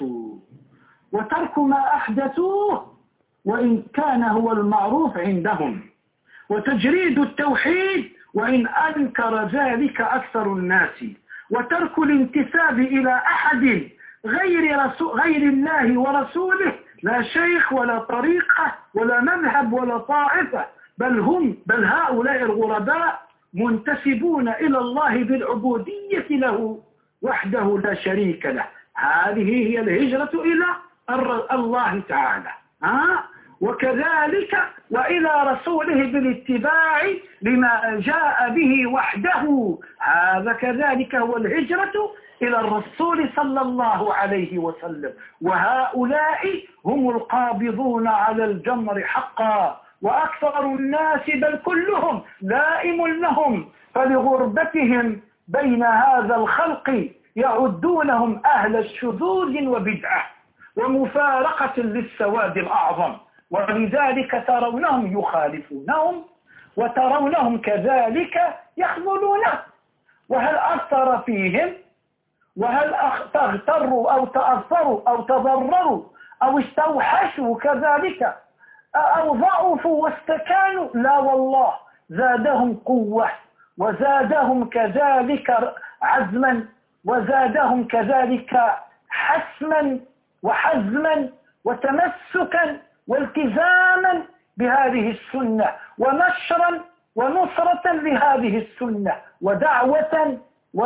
وترك ما أحدثوه وإن كان هو المعروف عندهم، وتجريد التوحيد وإن أنكر ذلك أكثر الناس، وترك الانتساب إلى أحد غير, رسول غير الله ورسوله، لا شيخ ولا طريقة ولا مذهب ولا طائفة، بل هم بل هؤلاء الغرباء منتسبون إلى الله بالعبودية له وحده لا شريك له. هذه هي الهجرة إلى الله تعالى. ها؟ وكذلك وإلى رسوله بالاتباع لما جاء به وحده، هذا كذلك هو الهجرة إلى الرسول صلى الله عليه وسلم. وهؤلاء هم القابضون على الجمر حقا، وأكثر الناس بل كلهم لائم لهم، فلغربتهم بين هذا الخلق يعدونهم أهل الشذوذ وبدعة ومفارقة للسواد الأعظم، ولذلك ترونهم يخالفونهم وترونهم كذلك يخذلونه. وهل أثر فيهم؟ وهل تغتروا أو تأثروا أو تضرروا أو استوحشوا كذلك أو ضعفوا واستكانوا؟ لا والله، زادهم قوة وزادهم كذلك عزما وزادهم كذلك حسما وحزما وتمسكا والتزاما بهذه السنة ونشرا ونصرة لهذه السنة ودعوة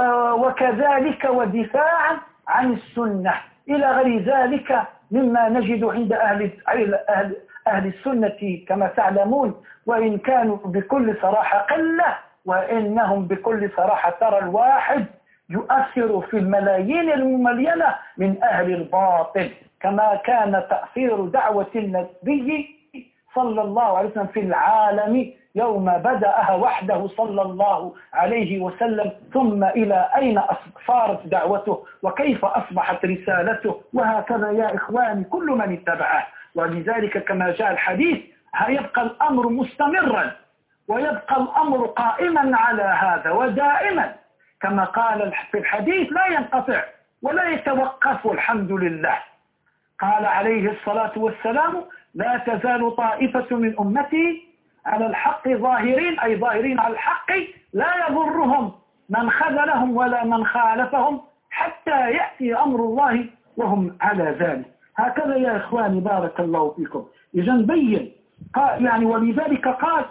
وكذلك ودفاعا عن السنة إلى غير ذلك مما نجد عند أهل, أهل, أهل السنة كما تعلمون، وإن كانوا بكل صراحة قلة، وإنهم بكل صراحة ترى الواحد يؤثر في الملايين المملينة من أهل الباطل، كما كان تأثير دعوة النبي صلى الله عليه وسلم في العالم يوم بدأها وحده صلى الله عليه وسلم، ثم إلى أين صارت دعوته وكيف أصبحت رسالته، وهكذا يا إخواني كل من اتبعه. ولذلك كما جاء الحديث هيبقى الأمر مستمرا ويبقى الأمر قائما على هذا ودائما، كما قال في الحديث لا ينقطع ولا يتوقف الحمد لله. قال عليه الصلاة والسلام: لا تزال طائفة من أمتي على الحق ظاهرين، أي ظاهرين على الحق لا يضرهم من خذلهم ولا من خالفهم حتى يأتي أمر الله وهم على ذلك. هكذا يا إخواني بارك الله فيكم. إذا نبين يعني ولذلك قال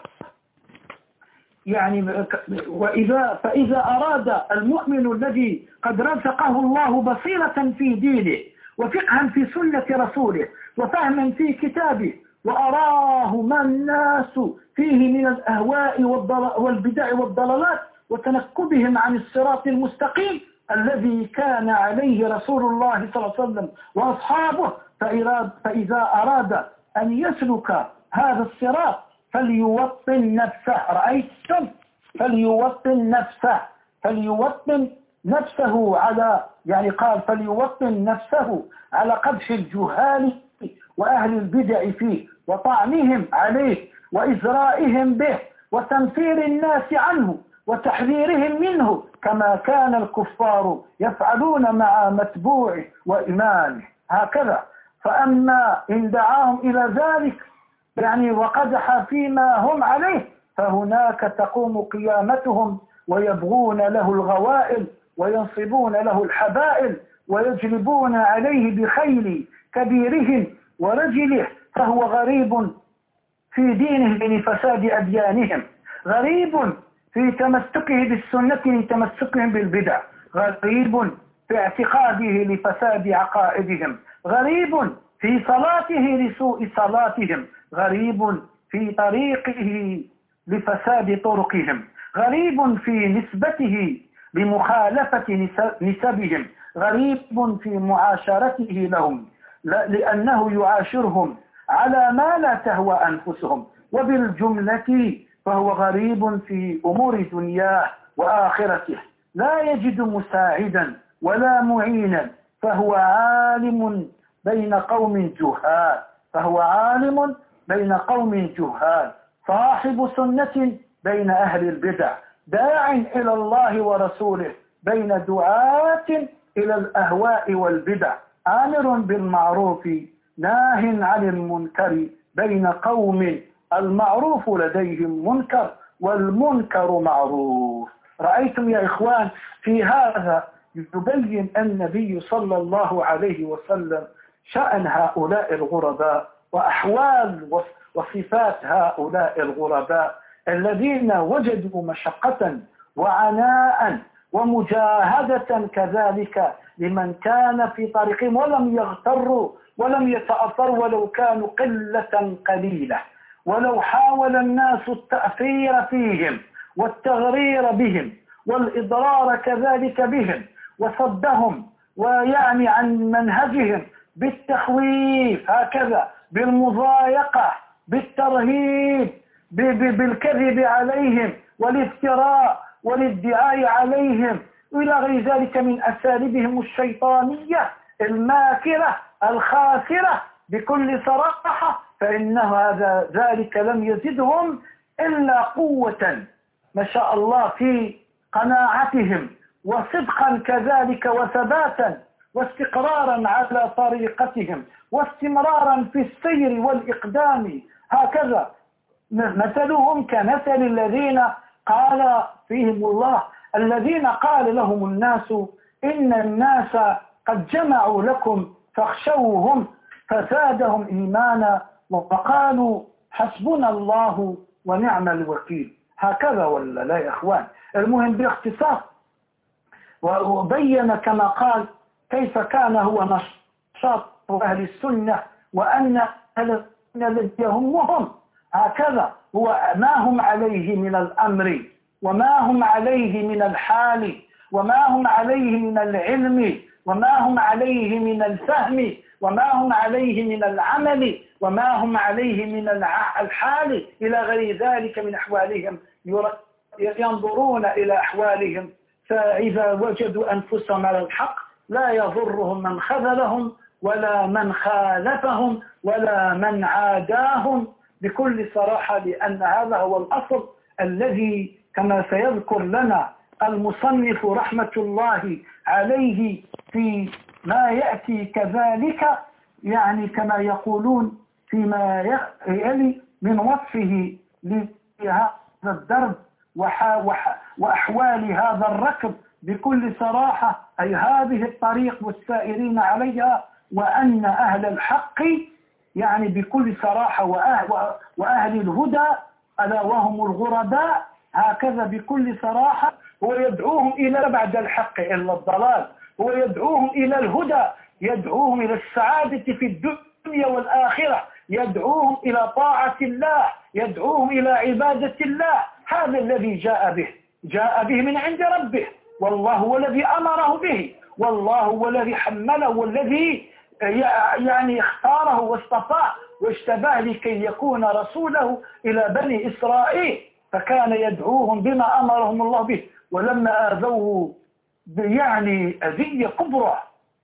يعني وإذا فإذا أراد المؤمن الذي قد رزقه الله بصيرة في دينه وفقها في سنة رسوله وفهما في كتابه، وأراه ما الناس فيه من الأهواء والبدع والضلالات وتنكبهم عن الصراط المستقيم الذي كان عليه رسول الله صلى الله عليه وسلم وأصحابه، فإذا أراد أن يسلك هذا الصراط فليوطن نفسه. رأيتم؟ فليوطن نفسه فليوطن نفسه على يعني قال فليوطن نفسه على قدح الجهال وأهل البدع فيه وطعنهم عليه وإزرائهم به وتنفير الناس عنه وتحذيرهم منه، كما كان الكفار يفعلون مع متبوعه وإمامه. هكذا. فأما إن دعاهم إلى ذلك يعني وقدح فيما هم عليه، فهناك تقوم قيامتهم ويبغون له الغوائل وينصبون له الحبائل ويجلبون عليه بخيل كبيرهم ورجله، فهو غريب في دينه لفساد أديانهم، غريب في تمسكه بالسنة لتمسكهم بالبدع، غريب في اعتقاده لفساد عقائدهم، غريب في صلاته لسوء صلاتهم، غريب في طريقه لفساد طرقهم، غريب في نسبته لمخالفة نسبهم، غريب في معاشرته لهم لأنه يعاشرهم على ما لا تهوى أنفسهم، وبالجملة فهو غريب في أمور دنياه وآخرته، لا يجد مساعدا ولا معينا، فهو عالم بين قوم جهال، فهو عالم بين قوم جهال، صاحب سنة بين أهل البدع، داع إلى الله ورسوله بين دعاة إلى الأهواء والبدع، آمر بالمعروف ناه عن المنكر بين قوم المعروف لديهم منكر والمنكر معروف. رأيتم يا إخوان في هذا يبين النبي صلى الله عليه وسلم شأن هؤلاء الغرباء وأحوال وصفات هؤلاء الغرباء الذين وجدوا مشقة وعناء ومجاهدة كذلك لمن كان في طريقهم، ولم يغتروا ولم يتأثروا ولو كانوا قلة قليلة، ولو حاول الناس التأثير فيهم والتغرير بهم والإضرار كذلك بهم وصدهم ويعني عن منهجهم بالتخويف هكذا، بالمضايقة، بالترهيب، بالكذب عليهم والافتراء والادعاء عليهم إلى غير ذلك من أساليبهم الشيطانية الماكرة الخاسرة بكل صراحة، فإن هذا ذلك لم يزدهم إلا قوة ما شاء الله في قناعتهم وصدقا كذلك وثباتا واستقرارا على طريقتهم واستمرارا في السير والإقدام. هكذا مثلهم كمثل الذين قال فيهم الله الذين قال لهم الناس إن الناس قد جمعوا لكم فاخشوهم فزادهم إيمانا وقالوا حسبنا الله ونعم الوكيل. هكذا ولا لا يا إخوان؟ المهم باختصار، وبين كما قال كيف كان هو نشاط أهل السنة وأن الذي يهمهم هكذا هو ما هم عليه من الأمر وما هم عليه من الحال وما هم عليه من العلم وما هم عليه من الفهم وما هم عليه من العمل وما هم عليه من الحال إلى غير ذلك من أحوالهم، ينظرون إلى أحوالهم فإذا وجدوا أنفسهم على الحق لا يضرهم من خذلهم ولا من خالفهم ولا من عاداهم بكل صراحة، لأن هذا هو الأصل الذي كما سيذكر لنا المصنف رحمة الله عليه في ما يأتي كذلك، يعني كما يقولون فيما يلي من وصفه لهذا الدرب وأحوال هذا الركب بكل صراحة، أي هذه الطريق والسائرين عليها، وأن أهل الحق يعني بكل صراحة وأهل الهدى ألا وهم الغرباء هكذا بكل صراحة هو يدعوهم إلى بعد الحق إلا الضلال، هو يدعوهم إلى الهدى، يدعوهم إلى السعادة في الدنيا والآخرة، يدعوهم إلى طاعة الله، يدعوهم إلى عبادة الله. هذا الذي جاء به جاء به من عند ربه، والله هو الذي أمره به، والله هو الذي حمله والذي يعني اختاره واصطفاه واجتباه لكي يكون رسوله إلى بني إسرائيل، فكان يدعوهم بما أمرهم الله به. ولما آذوه يعني أذية كبرى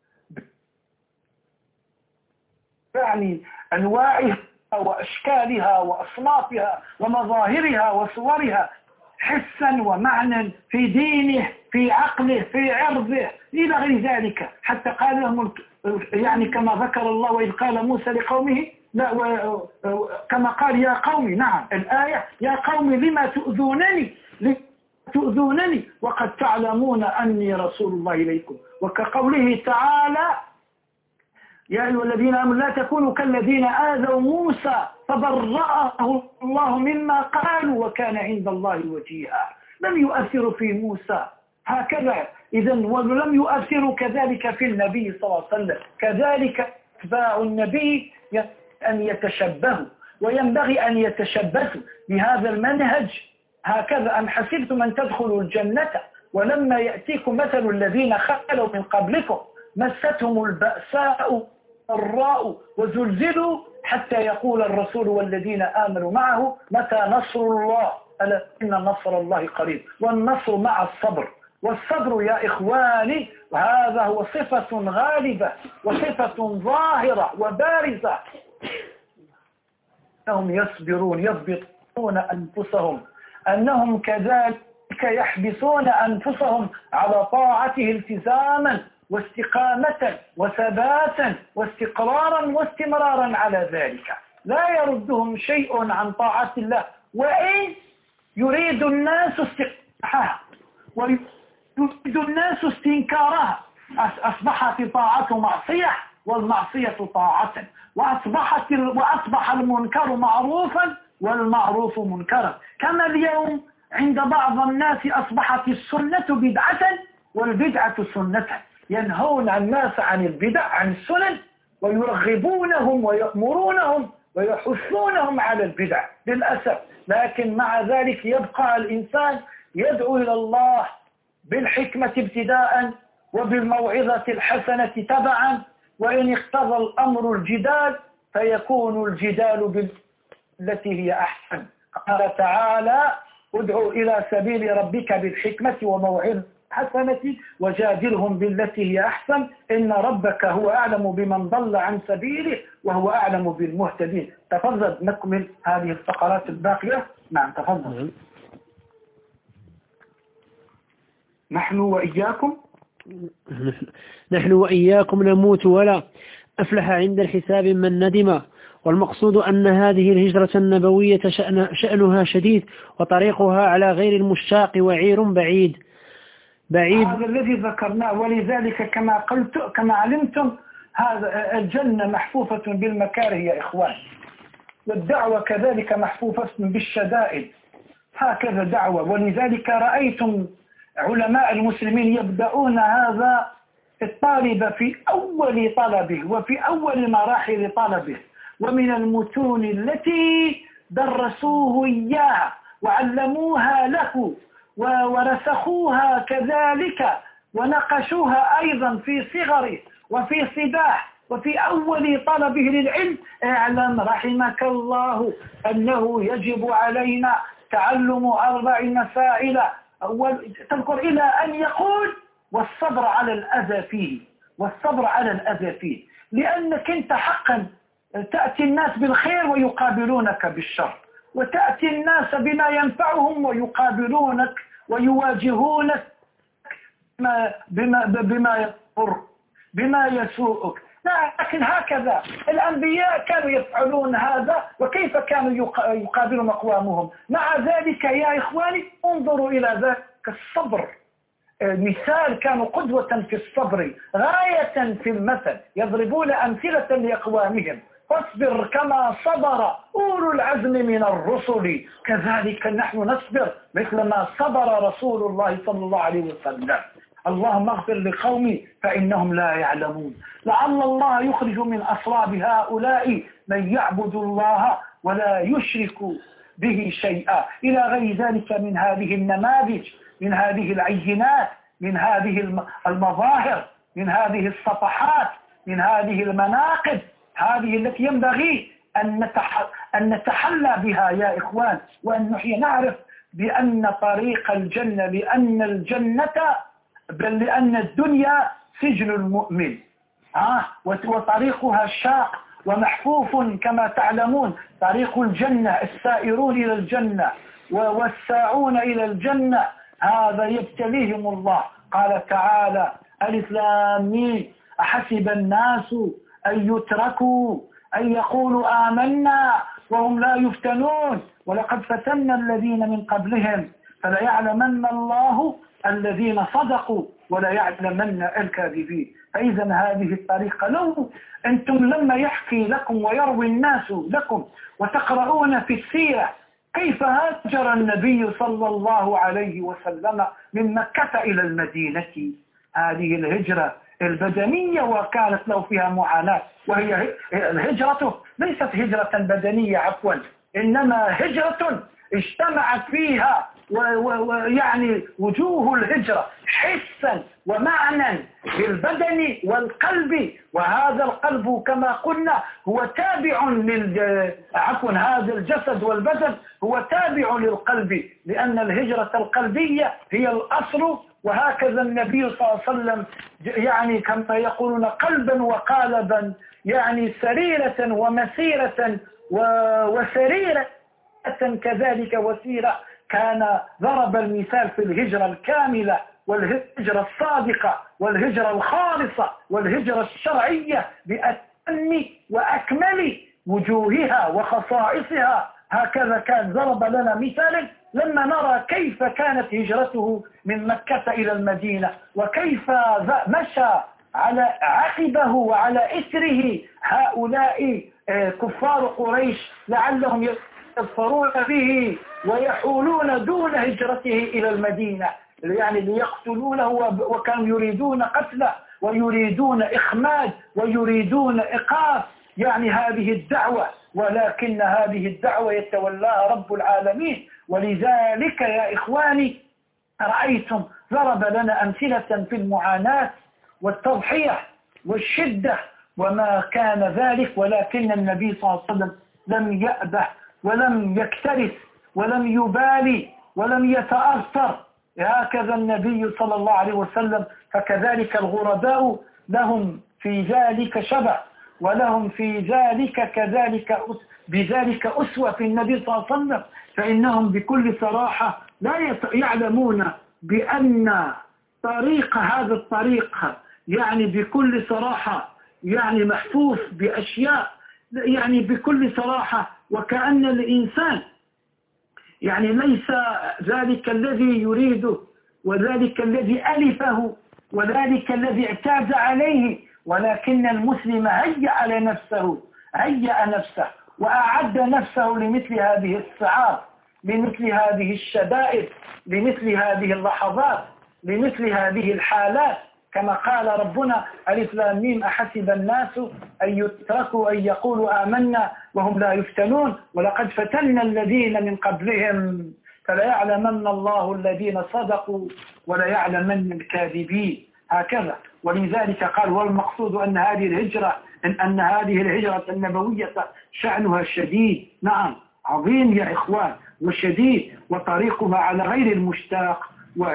يعني أنواعها وأشكالها وأصنافها ومظاهرها وصورها حسا ومعنى في دينه في عقله في عرضه إلى غير ذلك، حتى قال لهم يعني كما ذكر الله وإذ قال موسى لقومه لا كما قال يا قوم، نعم الآية يا قوم لما تؤذونني تؤذونني وقد تعلمون أني رسول الله إليكم، وكقوله تعالى يا أيها الذين آمنوا لا تكونوا كالذين آذوا موسى فبرأه الله مما قالوا وكان عند الله وجيها. لم يؤثروا في موسى هكذا إذا، ولم يؤثروا كذلك في النبي صلى الله عليه وسلم، كذلك اتباع النبي أن يتشبهوا وينبغي أن يتشبثوا بهذا المنهج. هكذا أم حسبتم أن تدخلوا الجنة ولما يأتيكم مثل الذين خلوا من قبلكم مستهم البأساء والضراء وزلزلوا حتى يقول الرسول والذين آمنوا معه متى نصر الله ألا إن نصر الله قريب. والنصر مع الصبر، والصبر يا إخواني وهذا هو صفة غالبة وصفة ظاهرة وبارزة. أنهم يصبرون يضبطون أنفسهم، أنهم كذلك يحبسون أنفسهم على طاعته التزاما واستقامة وثباتا واستقرارا واستمرارا على ذلك. لا يردهم شيء عن طاعة الله، وإن يريد الناس استقباحها ويريد الناس استنكارها. أصبحت طاعة معصية والمعصية طاعة، وأصبحت وأصبح المنكر معروفا والمعروف منكرا. كما اليوم عند بعض الناس أصبحت السنة بدعة والبدعة سنة، ينهون الناس عن البدع عن السنن ويرغبونهم ويأمرونهم ويحثونهم على البدع للأسف. لكن مع ذلك يبقى الإنسان يدعو إلى الله بالحكمة ابتداء وبالموعظة الحسنة تبعا، وإن اقتضى الأمر الجدال فيكون الجدال بالتي هي أحسن. قال تعالى: ادعو إلى سبيل ربك بالحكمة وموعظة حسنة وجادلهم بالتي هي أحسن إن ربك هو أعلم بمن ضل عن سبيله وهو أعلم بالمهتدين. تفضل نكمل هذه الفقرات الباقية. نعم تفضل. نحن وإياكم نحن وإياكم نموت ولا أفلح عند الحساب من ندم. والمقصود أن هذه الهجرة النبوية شأن شأنها شديد وطريقها على غير المشتاق وعير بعيد بعيد هذا الذي ذكرناه. ولذلك كما قلت كما علمتم هذا الجنة محفوفة بالمكاره يا إخوان، والدعوة كذلك محفوفة بالشدائد، هكذا دعوة. ولذلك رأيتم علماء المسلمين يبدأون هذا الطالب في أول طلبه وفي أول مراحل طلبه، ومن المتون التي درسوه إياها وعلموها له ورسخوها كذلك ونقشوها أيضا في صغره وفي صباح وفي أول طلبه للعلم: اعلم رحمك الله أنه يجب علينا تعلم أربع مسائل. تذكر إلى أن يقول: والصبر على الأذى فيه، والصبر على الأذى فيه، لأنك أنت حقا تأتي الناس بالخير ويقابلونك بالشر، وتأتي الناس بما ينفعهم ويقابلونك ويواجهونك بما, بما يضر بما يسوءك. لكن هكذا الأنبياء كانوا يفعلون هذا، وكيف كانوا يقابلون أقوامهم. مع ذلك يا إخواني انظروا إلى ذلك الصبر، مثال كانوا قدوة في الصبر غاية في المثل، يضربون أمثلة لأقوامهم: فاصبر كما صبر أولو العزم من الرسل كذلك نحن نصبر مثل ما صبر رسول الله صلى الله عليه وسلم. اللهم اغفر لقومي فإنهم لا يعلمون. لعل الله يخرج من أصلاب هؤلاء من يعبد الله ولا يشرك به شيئا، إلى غير ذلك من هذه النماذج، من هذه العينات، من هذه المظاهر، من هذه الصفحات، من هذه المناقب، هذه التي ينبغي أن نتحلى بها يا إخوان، وأن نحيي نعرف بأن طريق الجنة، لأن الجنة بل لأن الدنيا سجن المؤمن، ها وطريقها شاق ومحفوف كما تعلمون. طريق الجنة السائرون إلى الجنة والساعون إلى الجنة هذا يبتليهم الله. قال تعالى: ألف لام ميم أحسب الناس أن يتركوا أن يقولوا آمنا وهم لا يفتنون ولقد فتنا الذين من قبلهم فليعلمن الله الذين صدقوا ولا يعلمن الكاذبين. فإذا هذه الطريقة، لو أنتم لما يحكي لكم ويروي الناس لكم وتقرؤون في السيرة كيف هاجر النبي صلى الله عليه وسلم من مكة إلى المدينة، هذه الهجرة البدنية وكانت له فيها معاناة، وهي الهجرة ليست هجرة بدنية عفوا، إنما هجرة اجتمعت فيها ويعني وجوه الهجرة حسا ومعنى بالبدن والقلب. وهذا القلب كما قلنا هو تابع لل عفوا هذا الجسد والبدن هو تابع للقلب، لأن الهجرة القلبية هي الأصل وهكذا النبي صلى الله عليه وسلم يعني كما يقولون قلبا وقالبا، يعني سريرة ومسيرة وسريرة كذلك وسيرة. كان ضرب المثال في الهجرة الكاملة والهجرة الصادقة والهجرة الخالصة والهجرة الشرعية بأتم وأكمل وجوهها وخصائصها. هكذا كان ضرب لنا مثالا لما نرى كيف كانت هجرته من مكة إلى المدينة، وكيف مشى على عقبه وعلى إثره هؤلاء كفار قريش لعلهم يظفرون به ويحولون دون هجرته إلى المدينة، يعني ليقتلونه، وكانوا يريدون قتله ويريدون إخماد ويريدون إيقاف يعني هذه الدعوة، ولكن هذه الدعوة يتولاها رب العالمين. ولذلك يا إخواني رأيتم ضرب لنا أمثلة في المعاناة والتضحية والشدة وما كان ذلك، ولكن النبي صلى الله عليه وسلم لم يأبه ولم يكترث ولم يبالي ولم يتأثر. هكذا النبي صلى الله عليه وسلم. فكذلك الغرباء لهم في ذلك شبه ولهم في ذلك كذلك بذلك أسوة في النبي صلى الله عليه وسلم، فإنهم بكل صراحة لا يعلمون بأن طريق هذا الطريق يعني بكل صراحة يعني محفوظ بأشياء يعني بكل صراحة، وكأن الإنسان يعني ليس ذلك الذي يريده وذلك الذي ألفه وذلك الذي اعتاد عليه، ولكن المسلم هيأ لنفسه هيأ نفسه وأعد نفسه لمثل هذه الصعاب، لمثل هذه الشدائد، لمثل هذه اللحظات، لمثل هذه الحالات. كما قال ربنا ألف لام ميم أحسب الناس أن يتركوا أن يقولوا آمنا وهم لا يفتنون ولقد فتنا الذين من قبلهم فلا يعلمن الله الذين صدقوا ولا يعلمن الكاذبين. هكذا. ولذلك قال والمقصود أن هذه الهجرة إن أن هذه الهجرة النبوية شأنها شديد، نعم عظيم يا إخوان وشديد، وطريقها على غير المشتاق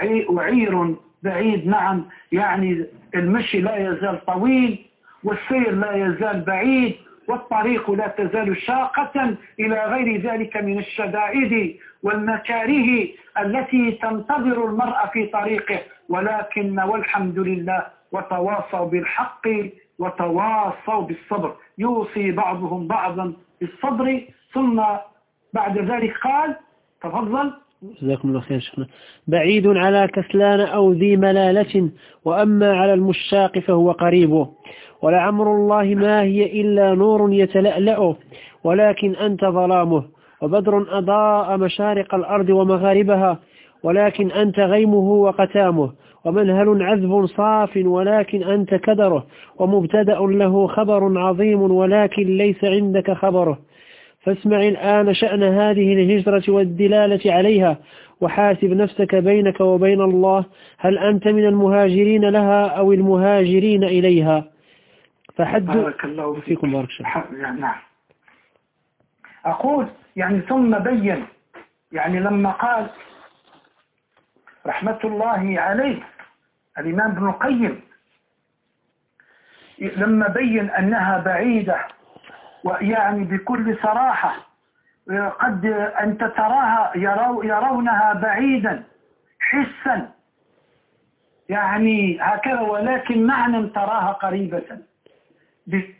وعير بعيد. نعم يعني المشي لا يزال طويل والسير لا يزال بعيد والطريق لا تزال شاقة إلى غير ذلك من الشدائد والمكاره التي تنتظر المرء في طريقه، ولكن والحمد لله وتواصوا بالحق وتواصوا بالصبر، يوصي بعضهم بعضا بالصبر. ثم بعد ذلك قال تفضل. جزاكم الله خير شيخنا. بعيد على كسلان أو ذي ملالة، وأما على المشتاق فهو قريبه، ولعمر الله ما هي إلا نور يتلألأ، ولكن أنت ظلامه، وبدر أضاء مشارق الأرض ومغاربها، ولكن أنت غيمه وقتامه، ومنهل عذب صاف، ولكن أنت كدره، ومبتدأ له خبر عظيم، ولكن ليس عندك خبره. فاسمع الآن شأن هذه الهجرة والدلالة عليها، وحاسب نفسك بينك وبين الله، هل أنت من المهاجرين لها أو المهاجرين إليها؟ فحد بارك الله فيكم. بارك الله. نعم. أقول يعني ثم بين يعني لما قال رحمة الله عليه الإمام ابن القيم لما بين أنها بعيدة، ويعني بكل صراحة قد أنت تراها يرو يرونها بعيدا حسا يعني هكذا، ولكن معنى تراها قريبة